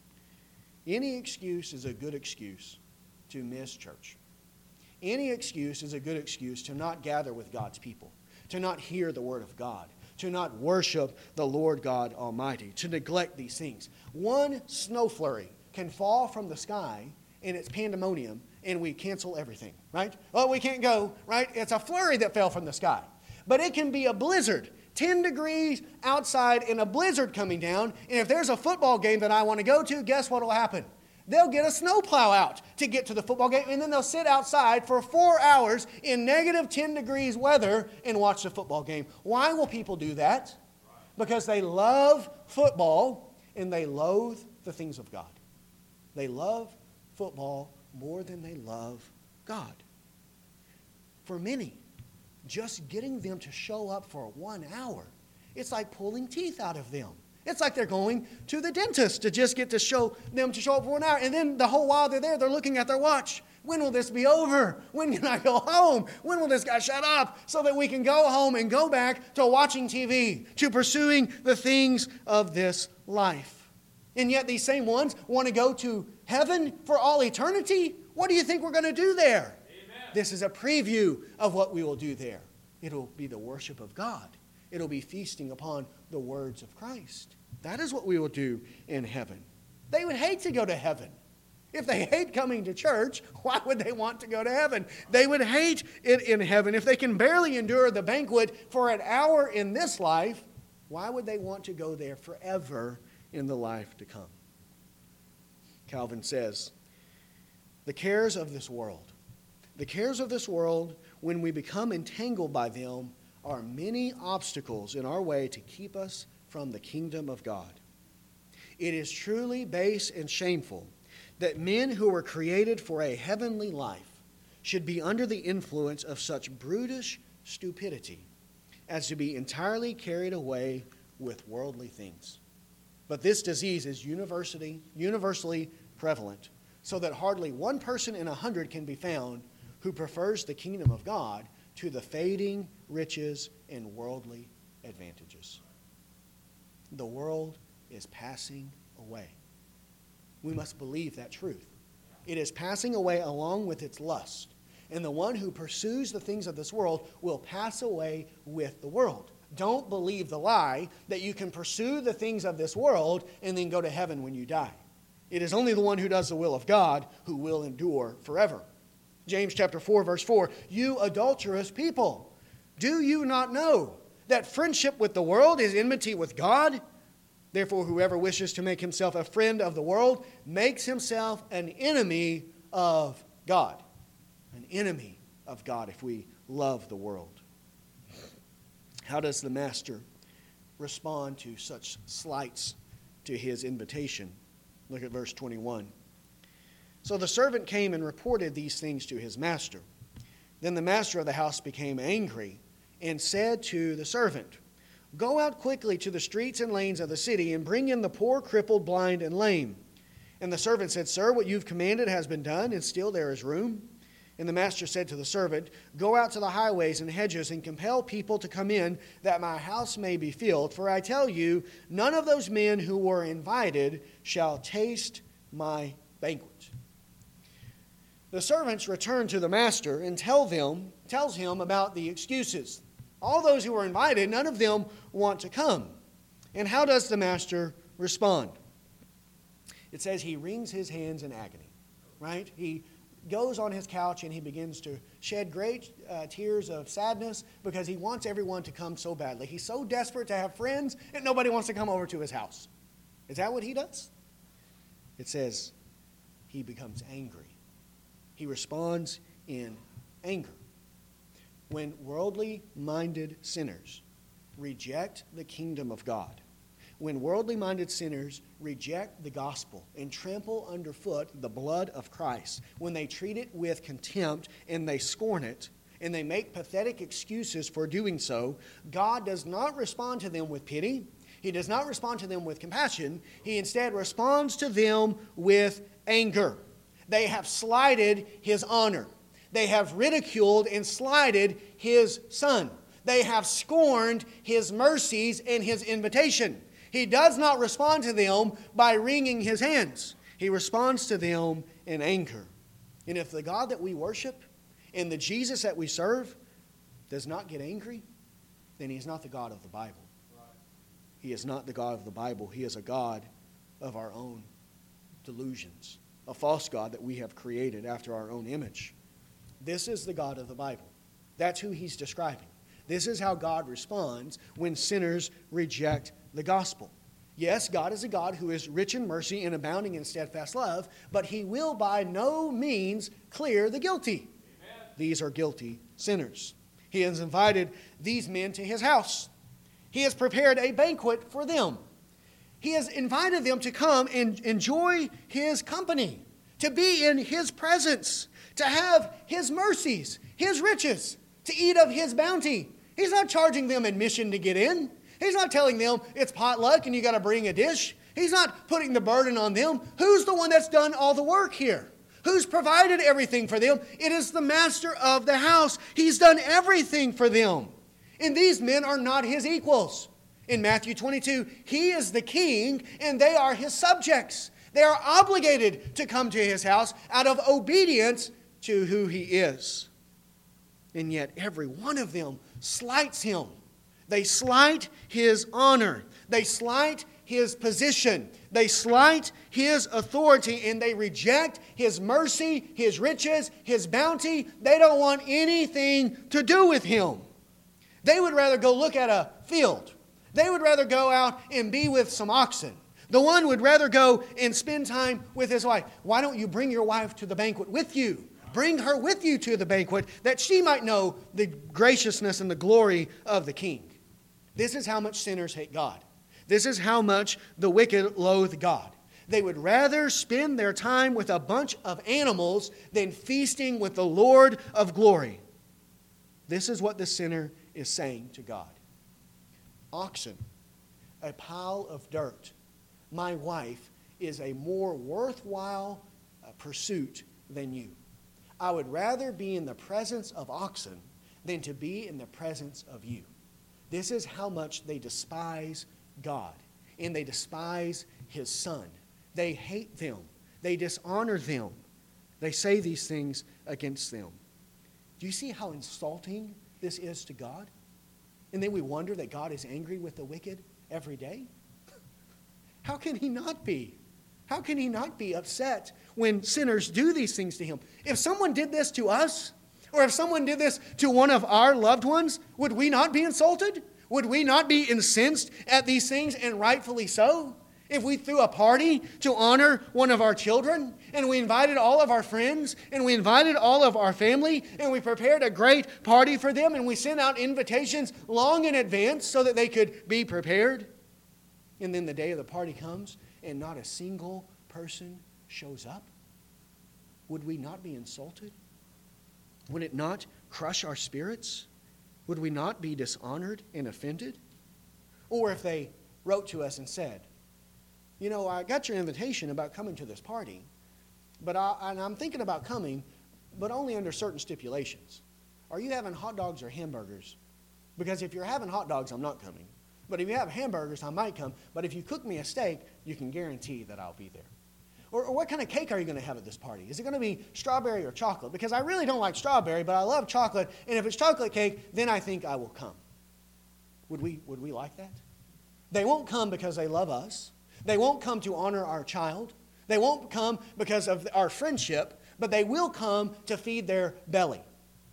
any excuse is a good excuse to miss church. Any excuse is a good excuse to not gather with God's people, to not hear the Word of God, to not worship the Lord God Almighty, to neglect these things. One snow flurry can fall from the sky and it's pandemonium and we cancel everything, right? Oh, we can't go, right? It's a flurry that fell from the sky. But it can be a blizzard, ten degrees outside and a blizzard coming down. And if there's a football game that I want to go to, guess what will happen? They'll get a snowplow out to get to the football game, and then they'll sit outside for four hours in negative ten degrees weather and watch the football game. Why will people do that? Because they love football and they loathe the things of God. They love football more than they love God. For many, just getting them to show up for one hour, it's like pulling teeth out of them. It's like they're going to the dentist to just get to show them to show up for an hour. And then the whole while they're there, they're looking at their watch. When will this be over? When can I go home? When will this guy shut up so that we can go home and go back to watching T V, to pursuing the things of this life? And yet these same ones want to go to heaven for all eternity? What do you think we're going to do there? Amen. This is a preview of what we will do there. It'll be the worship of God. It'll be feasting upon the words of Christ. That is what we will do in heaven. They would hate to go to heaven. If they hate coming to church, why would they want to go to heaven? They would hate it in heaven. If they can barely endure the banquet for an hour in this life, why would they want to go there forever in the life to come? Calvin says, the cares of this world, the cares of this world, when we become entangled by them, are many obstacles in our way to keep us from the kingdom of God. It is truly base and shameful that men who were created for a heavenly life should be under the influence of such brutish stupidity as to be entirely carried away with worldly things. But this disease is universally, universally prevalent, so that hardly one person in a hundred can be found who prefers the kingdom of God to the fading riches and worldly advantages. The world is passing away. We must believe that truth. It is passing away along with its lust. And the one who pursues the things of this world will pass away with the world. Don't believe the lie that you can pursue the things of this world and then go to heaven when you die. It is only the one who does the will of God who will endure forever. James chapter four, verse four, you adulterous people, do you not know that friendship with the world is enmity with God? Therefore, whoever wishes to make himself a friend of the world makes himself an enemy of God. An enemy of God if we love the world. How does the master respond to such slights to his invitation? Look at verse twenty-one. So the servant came and reported these things to his master. Then the master of the house became angry and said to the servant, Go out quickly to the streets and lanes of the city and bring in the poor, crippled, blind, and lame." And the servant said, "Sir, what you've commanded has been done, and still there is room." And the master said to the servant, "Go out to the highways and hedges and compel people to come in, that my house may be filled. For I tell you, none of those men who were invited shall taste my banquet." The servants return to the master and tell them, tells him about the excuses. All those who were invited, none of them want to come. And how does the master respond? It says he wrings his hands in agony, right? He goes on his couch and he begins to shed great uh, tears of sadness because he wants everyone to come so badly. He's so desperate to have friends and nobody wants to come over to his house. Is that what he does? It says he becomes angry. He responds in anger. When worldly-minded sinners reject the kingdom of God, when worldly-minded sinners reject the gospel and trample underfoot the blood of Christ, when they treat it with contempt and they scorn it, and they make pathetic excuses for doing so, God does not respond to them with pity. He does not respond to them with compassion. He instead responds to them with anger. They have slighted His honor. They have ridiculed and slighted His Son. They have scorned His mercies and His invitation. He does not respond to them by wringing His hands. He responds to them in anger. And if the God that we worship and the Jesus that we serve does not get angry, then He's not the God of the Bible. He is not the God of the Bible. He is a God of our own delusions, a false God that we have created after our own image. This is the God of the Bible. That's who He's describing. This is how God responds when sinners reject the gospel. Yes, God is a God who is rich in mercy and abounding in steadfast love, but He will by no means clear the guilty. Amen. These are guilty sinners. He has invited these men to His house. He has prepared a banquet for them. He has invited them to come and enjoy His company, to be in His presence, to have His mercies, His riches, to eat of His bounty. He's not charging them admission to get in. He's not telling them it's potluck and you got to bring a dish. He's not putting the burden on them. Who's the one that's done all the work here? Who's provided everything for them? It is the master of the house. He's done everything for them. And these men are not His equals. In Matthew twenty-two, He is the king and they are His subjects. They are obligated to come to His house out of obedience to who He is. And yet every one of them slights Him. They slight His honor. They slight His position. They slight His authority, and they reject His mercy, His riches, His bounty. They don't want anything to do with Him. They would rather go look at a field. They would rather go out and be with some oxen. The one would rather go and spend time with his wife. Why don't you bring your wife to the banquet with you? Bring her with you to the banquet that she might know the graciousness and the glory of the King. This is how much sinners hate God. This is how much the wicked loathe God. They would rather spend their time with a bunch of animals than feasting with the Lord of glory. This is what the sinner is saying to God. Oxen, a pile of dirt. My wife is a more worthwhile pursuit than you. I would rather be in the presence of oxen than to be in the presence of you. This is how much they despise God, and they despise His Son. They hate them. They dishonor them. They say these things against them. Do you see how insulting this is to God? And then we wonder that God is angry with the wicked every day? How can He not be? How can He not be upset when sinners do these things to Him? If someone did this to us, or if someone did this to one of our loved ones, would we not be insulted? Would we not be incensed at these things, and rightfully so? If we threw a party to honor one of our children, and we invited all of our friends, and we invited all of our family, and we prepared a great party for them, and we sent out invitations long in advance so that they could be prepared, and then the day of the party comes, and not a single person shows up, would we not be insulted? Would it not crush our spirits? Would we not be dishonored and offended? Or if they wrote to us and said, you know, I got your invitation about coming to this party, but I, and I'm thinking about coming, but only under certain stipulations. Are you having hot dogs or hamburgers? Because if you're having hot dogs, I'm not coming. But if you have hamburgers, I might come. But if you cook me a steak, you can guarantee that I'll be there. Or, or what kind of cake are you going to have at this party? Is it going to be strawberry or chocolate? Because I really don't like strawberry, but I love chocolate. And if it's chocolate cake, then I think I will come. Would we, would we like that? They won't come because they love us. They won't come to honor our child. They won't come because of our friendship, but they will come to feed their belly.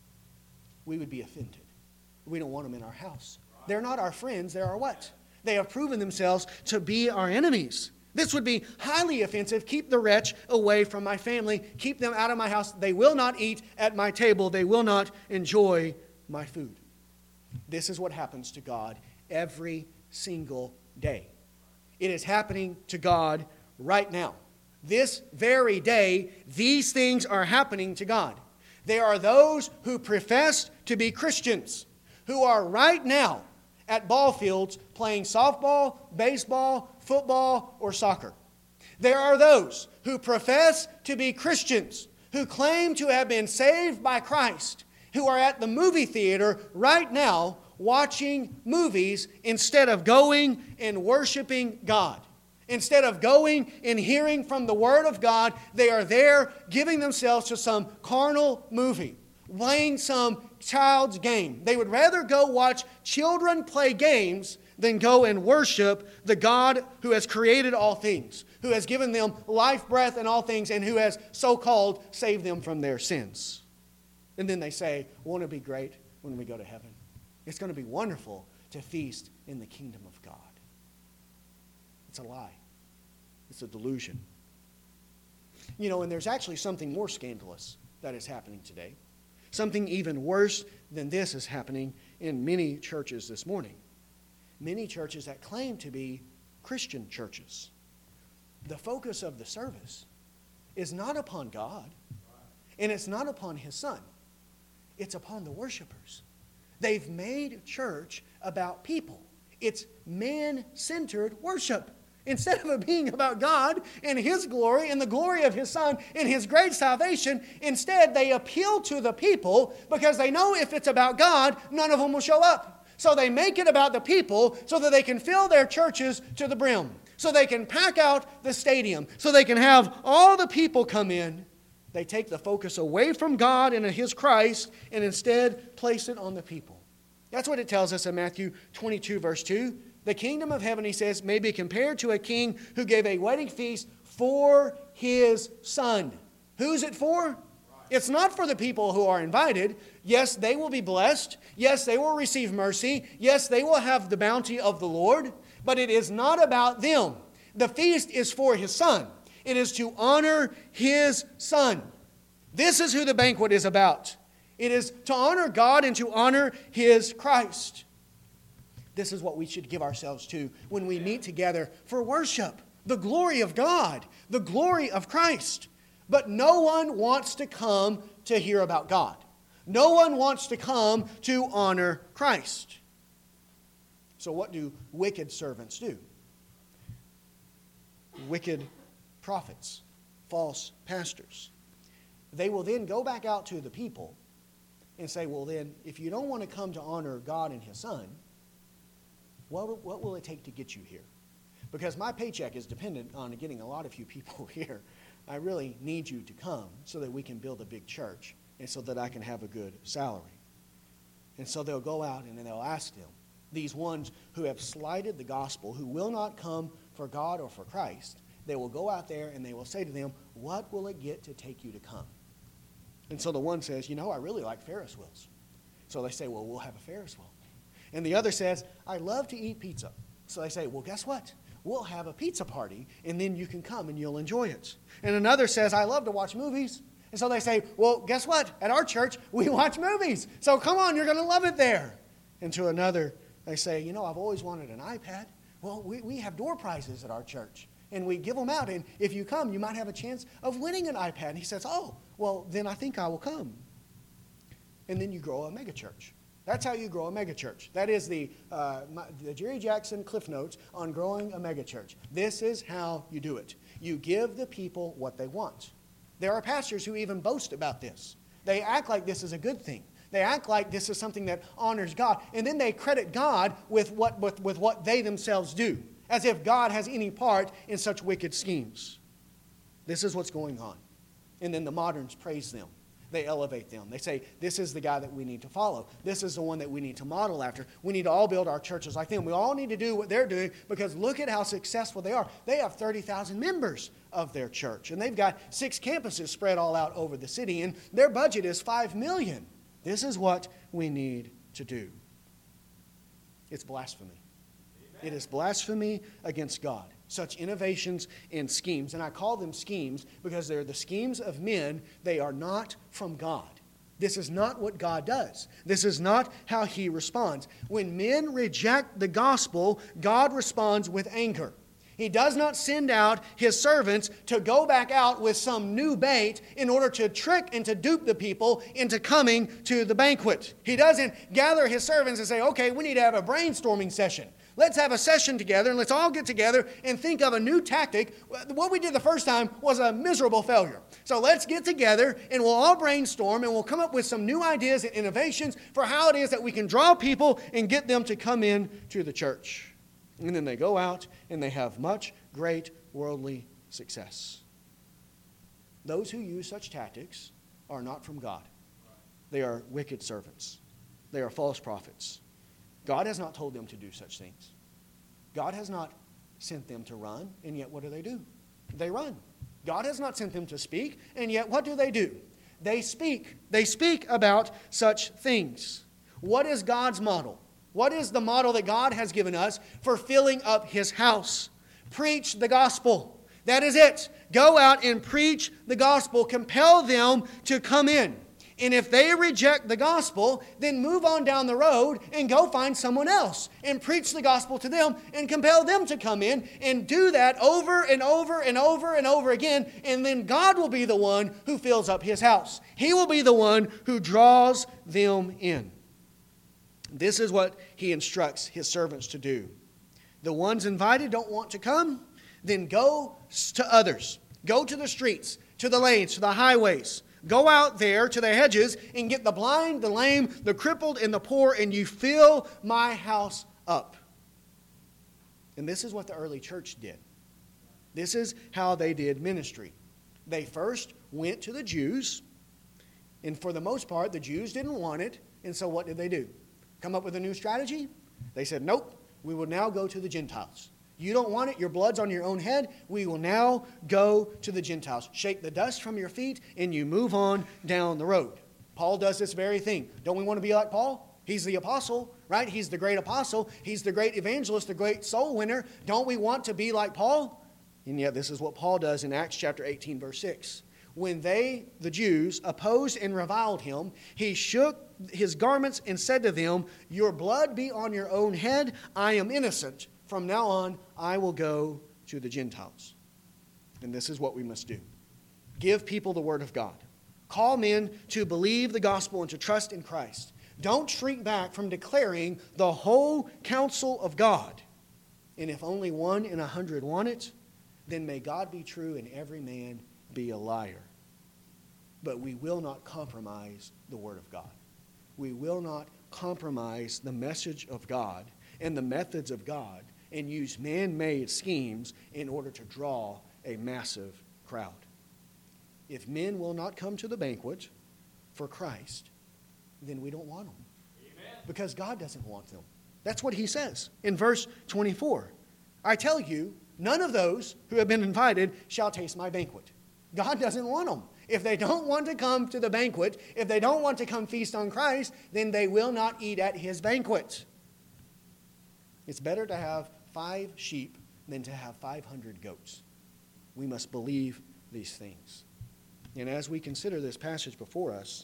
We would be offended. We don't want them in our house. They're not our friends. They're our what? They have proven themselves to be our enemies. This would be highly offensive. Keep the wretch away from my family. Keep them out of my house. They will not eat at my table. They will not enjoy my food. This is what happens to God every single day. It is happening to God right now. This very day, these things are happening to God. There are those who profess to be Christians who are right now at ball fields playing softball, baseball, football, or soccer. There are those who profess to be Christians who claim to have been saved by Christ, who are at the movie theater right now watching movies instead of going and worshiping God. Instead of going and hearing from the Word of God, they are there giving themselves to some carnal movie, playing some child's game. They would rather go watch children play games than go and worship the God who has created all things, who has given them life, breath, and all things, and who has so-called saved them from their sins. And then they say, won't it be great when we go to heaven? It's going to be wonderful to feast in the kingdom of God. It's a lie. It's a delusion. You know, and there's actually something more scandalous that is happening today. Something even worse than this is happening in many churches this morning. Many churches that claim to be Christian churches. The focus of the service is not upon God, and it's not upon His Son. It's upon the worshipers. They've made church about people. It's man-centered worship. Instead of it being about God and His glory and the glory of His Son and His great salvation, instead they appeal to the people because they know if it's about God, none of them will show up. So they make it about the people so that they can fill their churches to the brim. So they can pack out the stadium. So they can have all the people come in. They take the focus away from God and His Christ and instead place it on the people. That's what it tells us in Matthew twenty-two, verse two. The kingdom of heaven, he says, may be compared to a king who gave a wedding feast for his son. Who's it for? It's not for the people who are invited. Yes, they will be blessed. Yes, they will receive mercy. Yes, they will have the bounty of the Lord. But it is not about them. The feast is for His Son. It is to honor His Son. This is who the banquet is about. It is to honor God and to honor His Christ. This is what we should give ourselves to when we meet together for worship. The glory of God, the glory of Christ. But no one wants to come to hear about God. No one wants to come to honor Christ. So what do wicked servants do? Wicked prophets, false pastors. They will then go back out to the people and say, well then, if you don't want to come to honor God and His Son, What, what will it take to get you here? Because my paycheck is dependent on getting a lot of you people here. I really need you to come so that we can build a big church and so that I can have a good salary. And so they'll go out and they'll ask them, these ones who have slighted the gospel, who will not come for God or for Christ, they will go out there and they will say to them, what will it get to take you to come? And so the one says, you know, I really like Ferris wheels. So they say, well, we'll have a Ferris wheel. And the other says, I love to eat pizza. So they say, well, guess what? We'll have a pizza party, and then you can come and you'll enjoy it. And another says, I love to watch movies. And so they say, well, guess what? At our church, we watch movies. So come on, you're going to love it there. And to another, they say, you know, I've always wanted an iPad. Well, we, we have door prizes at our church, and we give them out. And if you come, you might have a chance of winning an iPad. And he says, oh, well, then I think I will come. And then you grow a mega church. That's how you grow a megachurch. That is the, uh, my, the Jerry Jackson Cliff Notes on growing a megachurch. This is how you do it. You give the people what they want. There are pastors who even boast about this. They act like this is a good thing. They act like this is something that honors God. And then they credit God with what, with, with what they themselves do, as if God has any part in such wicked schemes. This is what's going on. And then the moderns praise them. They elevate them. They say, this is the guy that we need to follow. This is the one that we need to model after. We need to all build our churches like them. We all need to do what they're doing, because look at how successful they are. They have thirty thousand members of their church, and they've got six campuses spread all out over the city, and their budget is five million dollars. This is what we need to do. It's blasphemy. It is blasphemy against God. Such innovations and schemes. And I call them schemes because they're the schemes of men. They are not from God. This is not what God does. This is not how He responds. When men reject the gospel, God responds with anger. He does not send out His servants to go back out with some new bait in order to trick and to dupe the people into coming to the banquet. He doesn't gather His servants and say, okay, we need to have a brainstorming session. Let's have a session together and let's all get together and think of a new tactic. What we did the first time was a miserable failure. So let's get together and we'll all brainstorm and we'll come up with some new ideas and innovations for how it is that we can draw people and get them to come in to the church. And then they go out and they have much great worldly success. Those who use such tactics are not from God. They are wicked servants. They are false prophets. God has not told them to do such things. God has not sent them to run, and yet what do they do? They run. God has not sent them to speak, and yet what do they do? They speak. They speak about such things. What is God's model? What is the model that God has given us for filling up His house? Preach the gospel. That is it. Go out and preach the gospel. Compel them to come in. And if they reject the gospel, then move on down the road and go find someone else and preach the gospel to them and compel them to come in, and do that over and over and over and over again. And then God will be the one who fills up His house. He will be the one who draws them in. This is what He instructs His servants to do. The ones invited don't want to come, then go to others. Go to the streets, to the lanes, to the highways. Go out there to the hedges and get the blind, the lame, the crippled, and the poor, and you fill my house up. And this is what the early church did. This is how they did ministry. They first went to the Jews, and for the most part, the Jews didn't want it, and so what did they do? Come up with a new strategy? They said, nope, we will now go to the Gentiles. You don't want it, your blood's on your own head. We will now go to the Gentiles. Shake the dust from your feet and you move on down the road. Paul does this very thing. Don't we want to be like Paul? He's the apostle, right? He's the great apostle. He's the great evangelist, the great soul winner. Don't we want to be like Paul? And yet this is what Paul does in Acts chapter eighteen, verse six. When they, the Jews, opposed and reviled him, he shook his garments and said to them, your blood be on your own head. I am innocent. From now on, I will go to the Gentiles. And this is what we must do. Give people the word of God. Call men to believe the gospel and to trust in Christ. Don't shrink back from declaring the whole counsel of God. And if only one in a hundred want it, then may God be true and every man be a liar. But we will not compromise the word of God. We will not compromise the message of God and the methods of God and use man-made schemes in order to draw a massive crowd. If men will not come to the banquet for Christ, then we don't want them. Amen. Because God doesn't want them. That's what He says in verse twenty-four. I tell you, none of those who have been invited shall taste my banquet. God doesn't want them. If they don't want to come to the banquet, if they don't want to come feast on Christ, then they will not eat at His banquet. It's better to have five sheep than to have five hundred goats. We must believe these things. And as we consider this passage before us,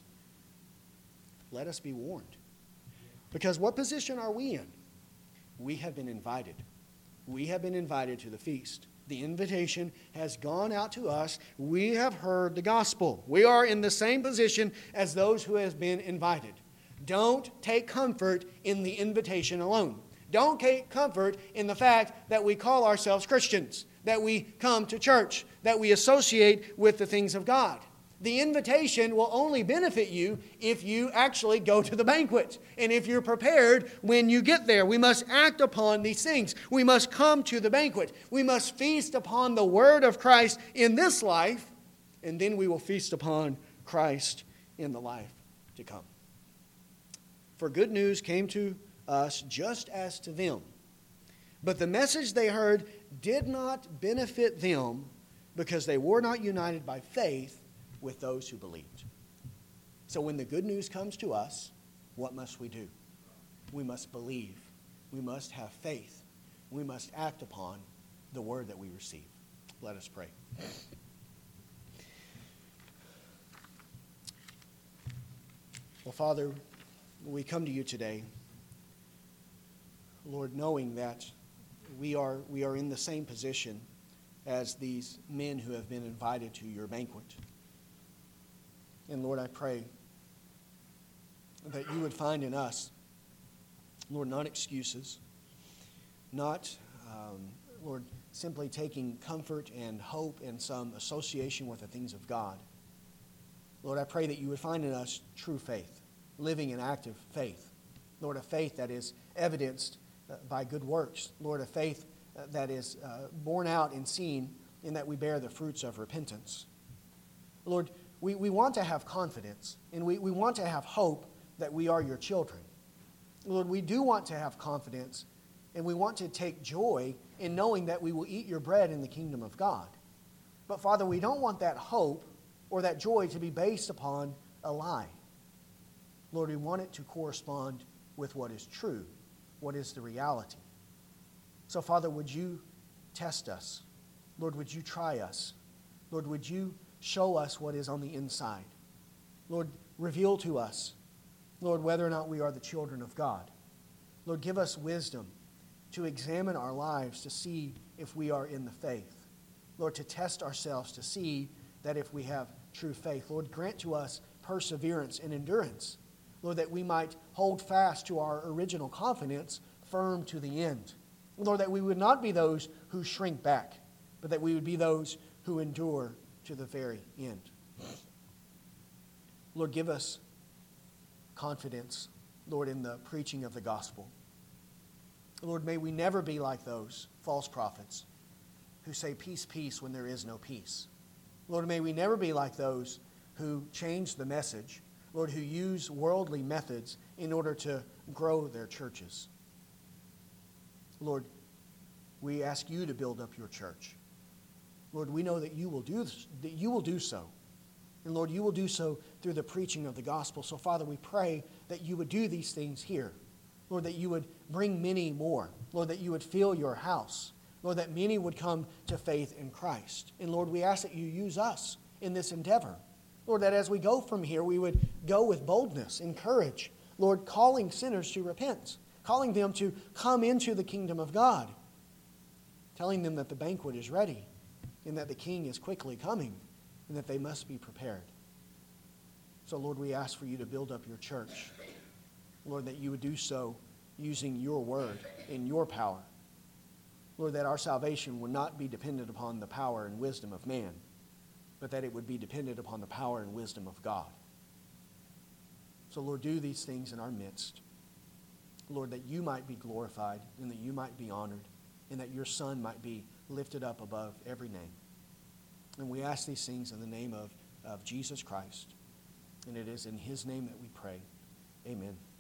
let us be warned. Because what position are we in? We have been invited. We have been invited to the feast. The invitation has gone out to us. We have heard the gospel. We are in the same position as those who have been invited. Don't take comfort in the invitation alone. Don't take comfort in the fact that we call ourselves Christians, that we come to church, that we associate with the things of God. The invitation will only benefit you if you actually go to the banquet and if you're prepared when you get there. We must act upon these things. We must come to the banquet. We must feast upon the Word of Christ in this life, and then we will feast upon Christ in the life to come. For good news came to us just as to them. But the message they heard did not benefit them because they were not united by faith with those who believed. So when the good news comes to us, what must we do? We must believe. We must have faith. We must act upon the word that we receive. Let us pray. Well, Father, we come to you today, Lord, knowing that we are, we are in the same position as these men who have been invited to your banquet. And Lord, I pray that you would find in us, Lord, not excuses, not, um, Lord, simply taking comfort and hope in some association with the things of God. Lord, I pray that you would find in us true faith, living in active faith. Lord, a faith that is evidenced uh, by good works. Lord, a faith uh, that is uh, borne out and seen in that we bear the fruits of repentance. Lord, we, we want to have confidence and we, we want to have hope that we are your children. Lord, we do want to have confidence and we want to take joy in knowing that we will eat your bread in the kingdom of God. But Father, we don't want that hope or that joy to be based upon a lie. Lord, we want it to correspond with what is true, what is the reality. So, Father, would you test us? Lord, would you try us? Lord, would you show us what is on the inside? Lord, reveal to us, Lord, whether or not we are the children of God. Lord, give us wisdom to examine our lives to see if we are in the faith. Lord, to test ourselves to see that if we have true faith. Lord, grant to us perseverance and endurance. Lord, that we might hold fast to our original confidence, firm to the end. Lord, that we would not be those who shrink back, but that we would be those who endure to the very end. Lord, give us confidence, Lord, in the preaching of the gospel. Lord, may we never be like those false prophets who say peace, peace when there is no peace. Lord, may we never be like those who change the message, Lord, who use worldly methods in order to grow their churches. Lord, we ask you to build up your church. Lord, we know that you will do this, that you will do so. And Lord, you will do so through the preaching of the gospel. So Father, we pray that you would do these things here. Lord, that you would bring many more. Lord, that you would fill your house. Lord, that many would come to faith in Christ. And Lord, we ask that you use us in this endeavor. Lord, that as we go from here, we would go with boldness and courage. Lord, calling sinners to repent, calling them to come into the kingdom of God, telling them that the banquet is ready and that the King is quickly coming and that they must be prepared. So, Lord, we ask for you to build up your church. Lord, that you would do so using your word and your power. Lord, that our salvation would not be dependent upon the power and wisdom of man, but that it would be dependent upon the power and wisdom of God. So, Lord, do these things in our midst. Lord, that you might be glorified and that you might be honored and that your Son might be lifted up above every name. And we ask these things in the name of, of Jesus Christ. And it is in his name that we pray. Amen.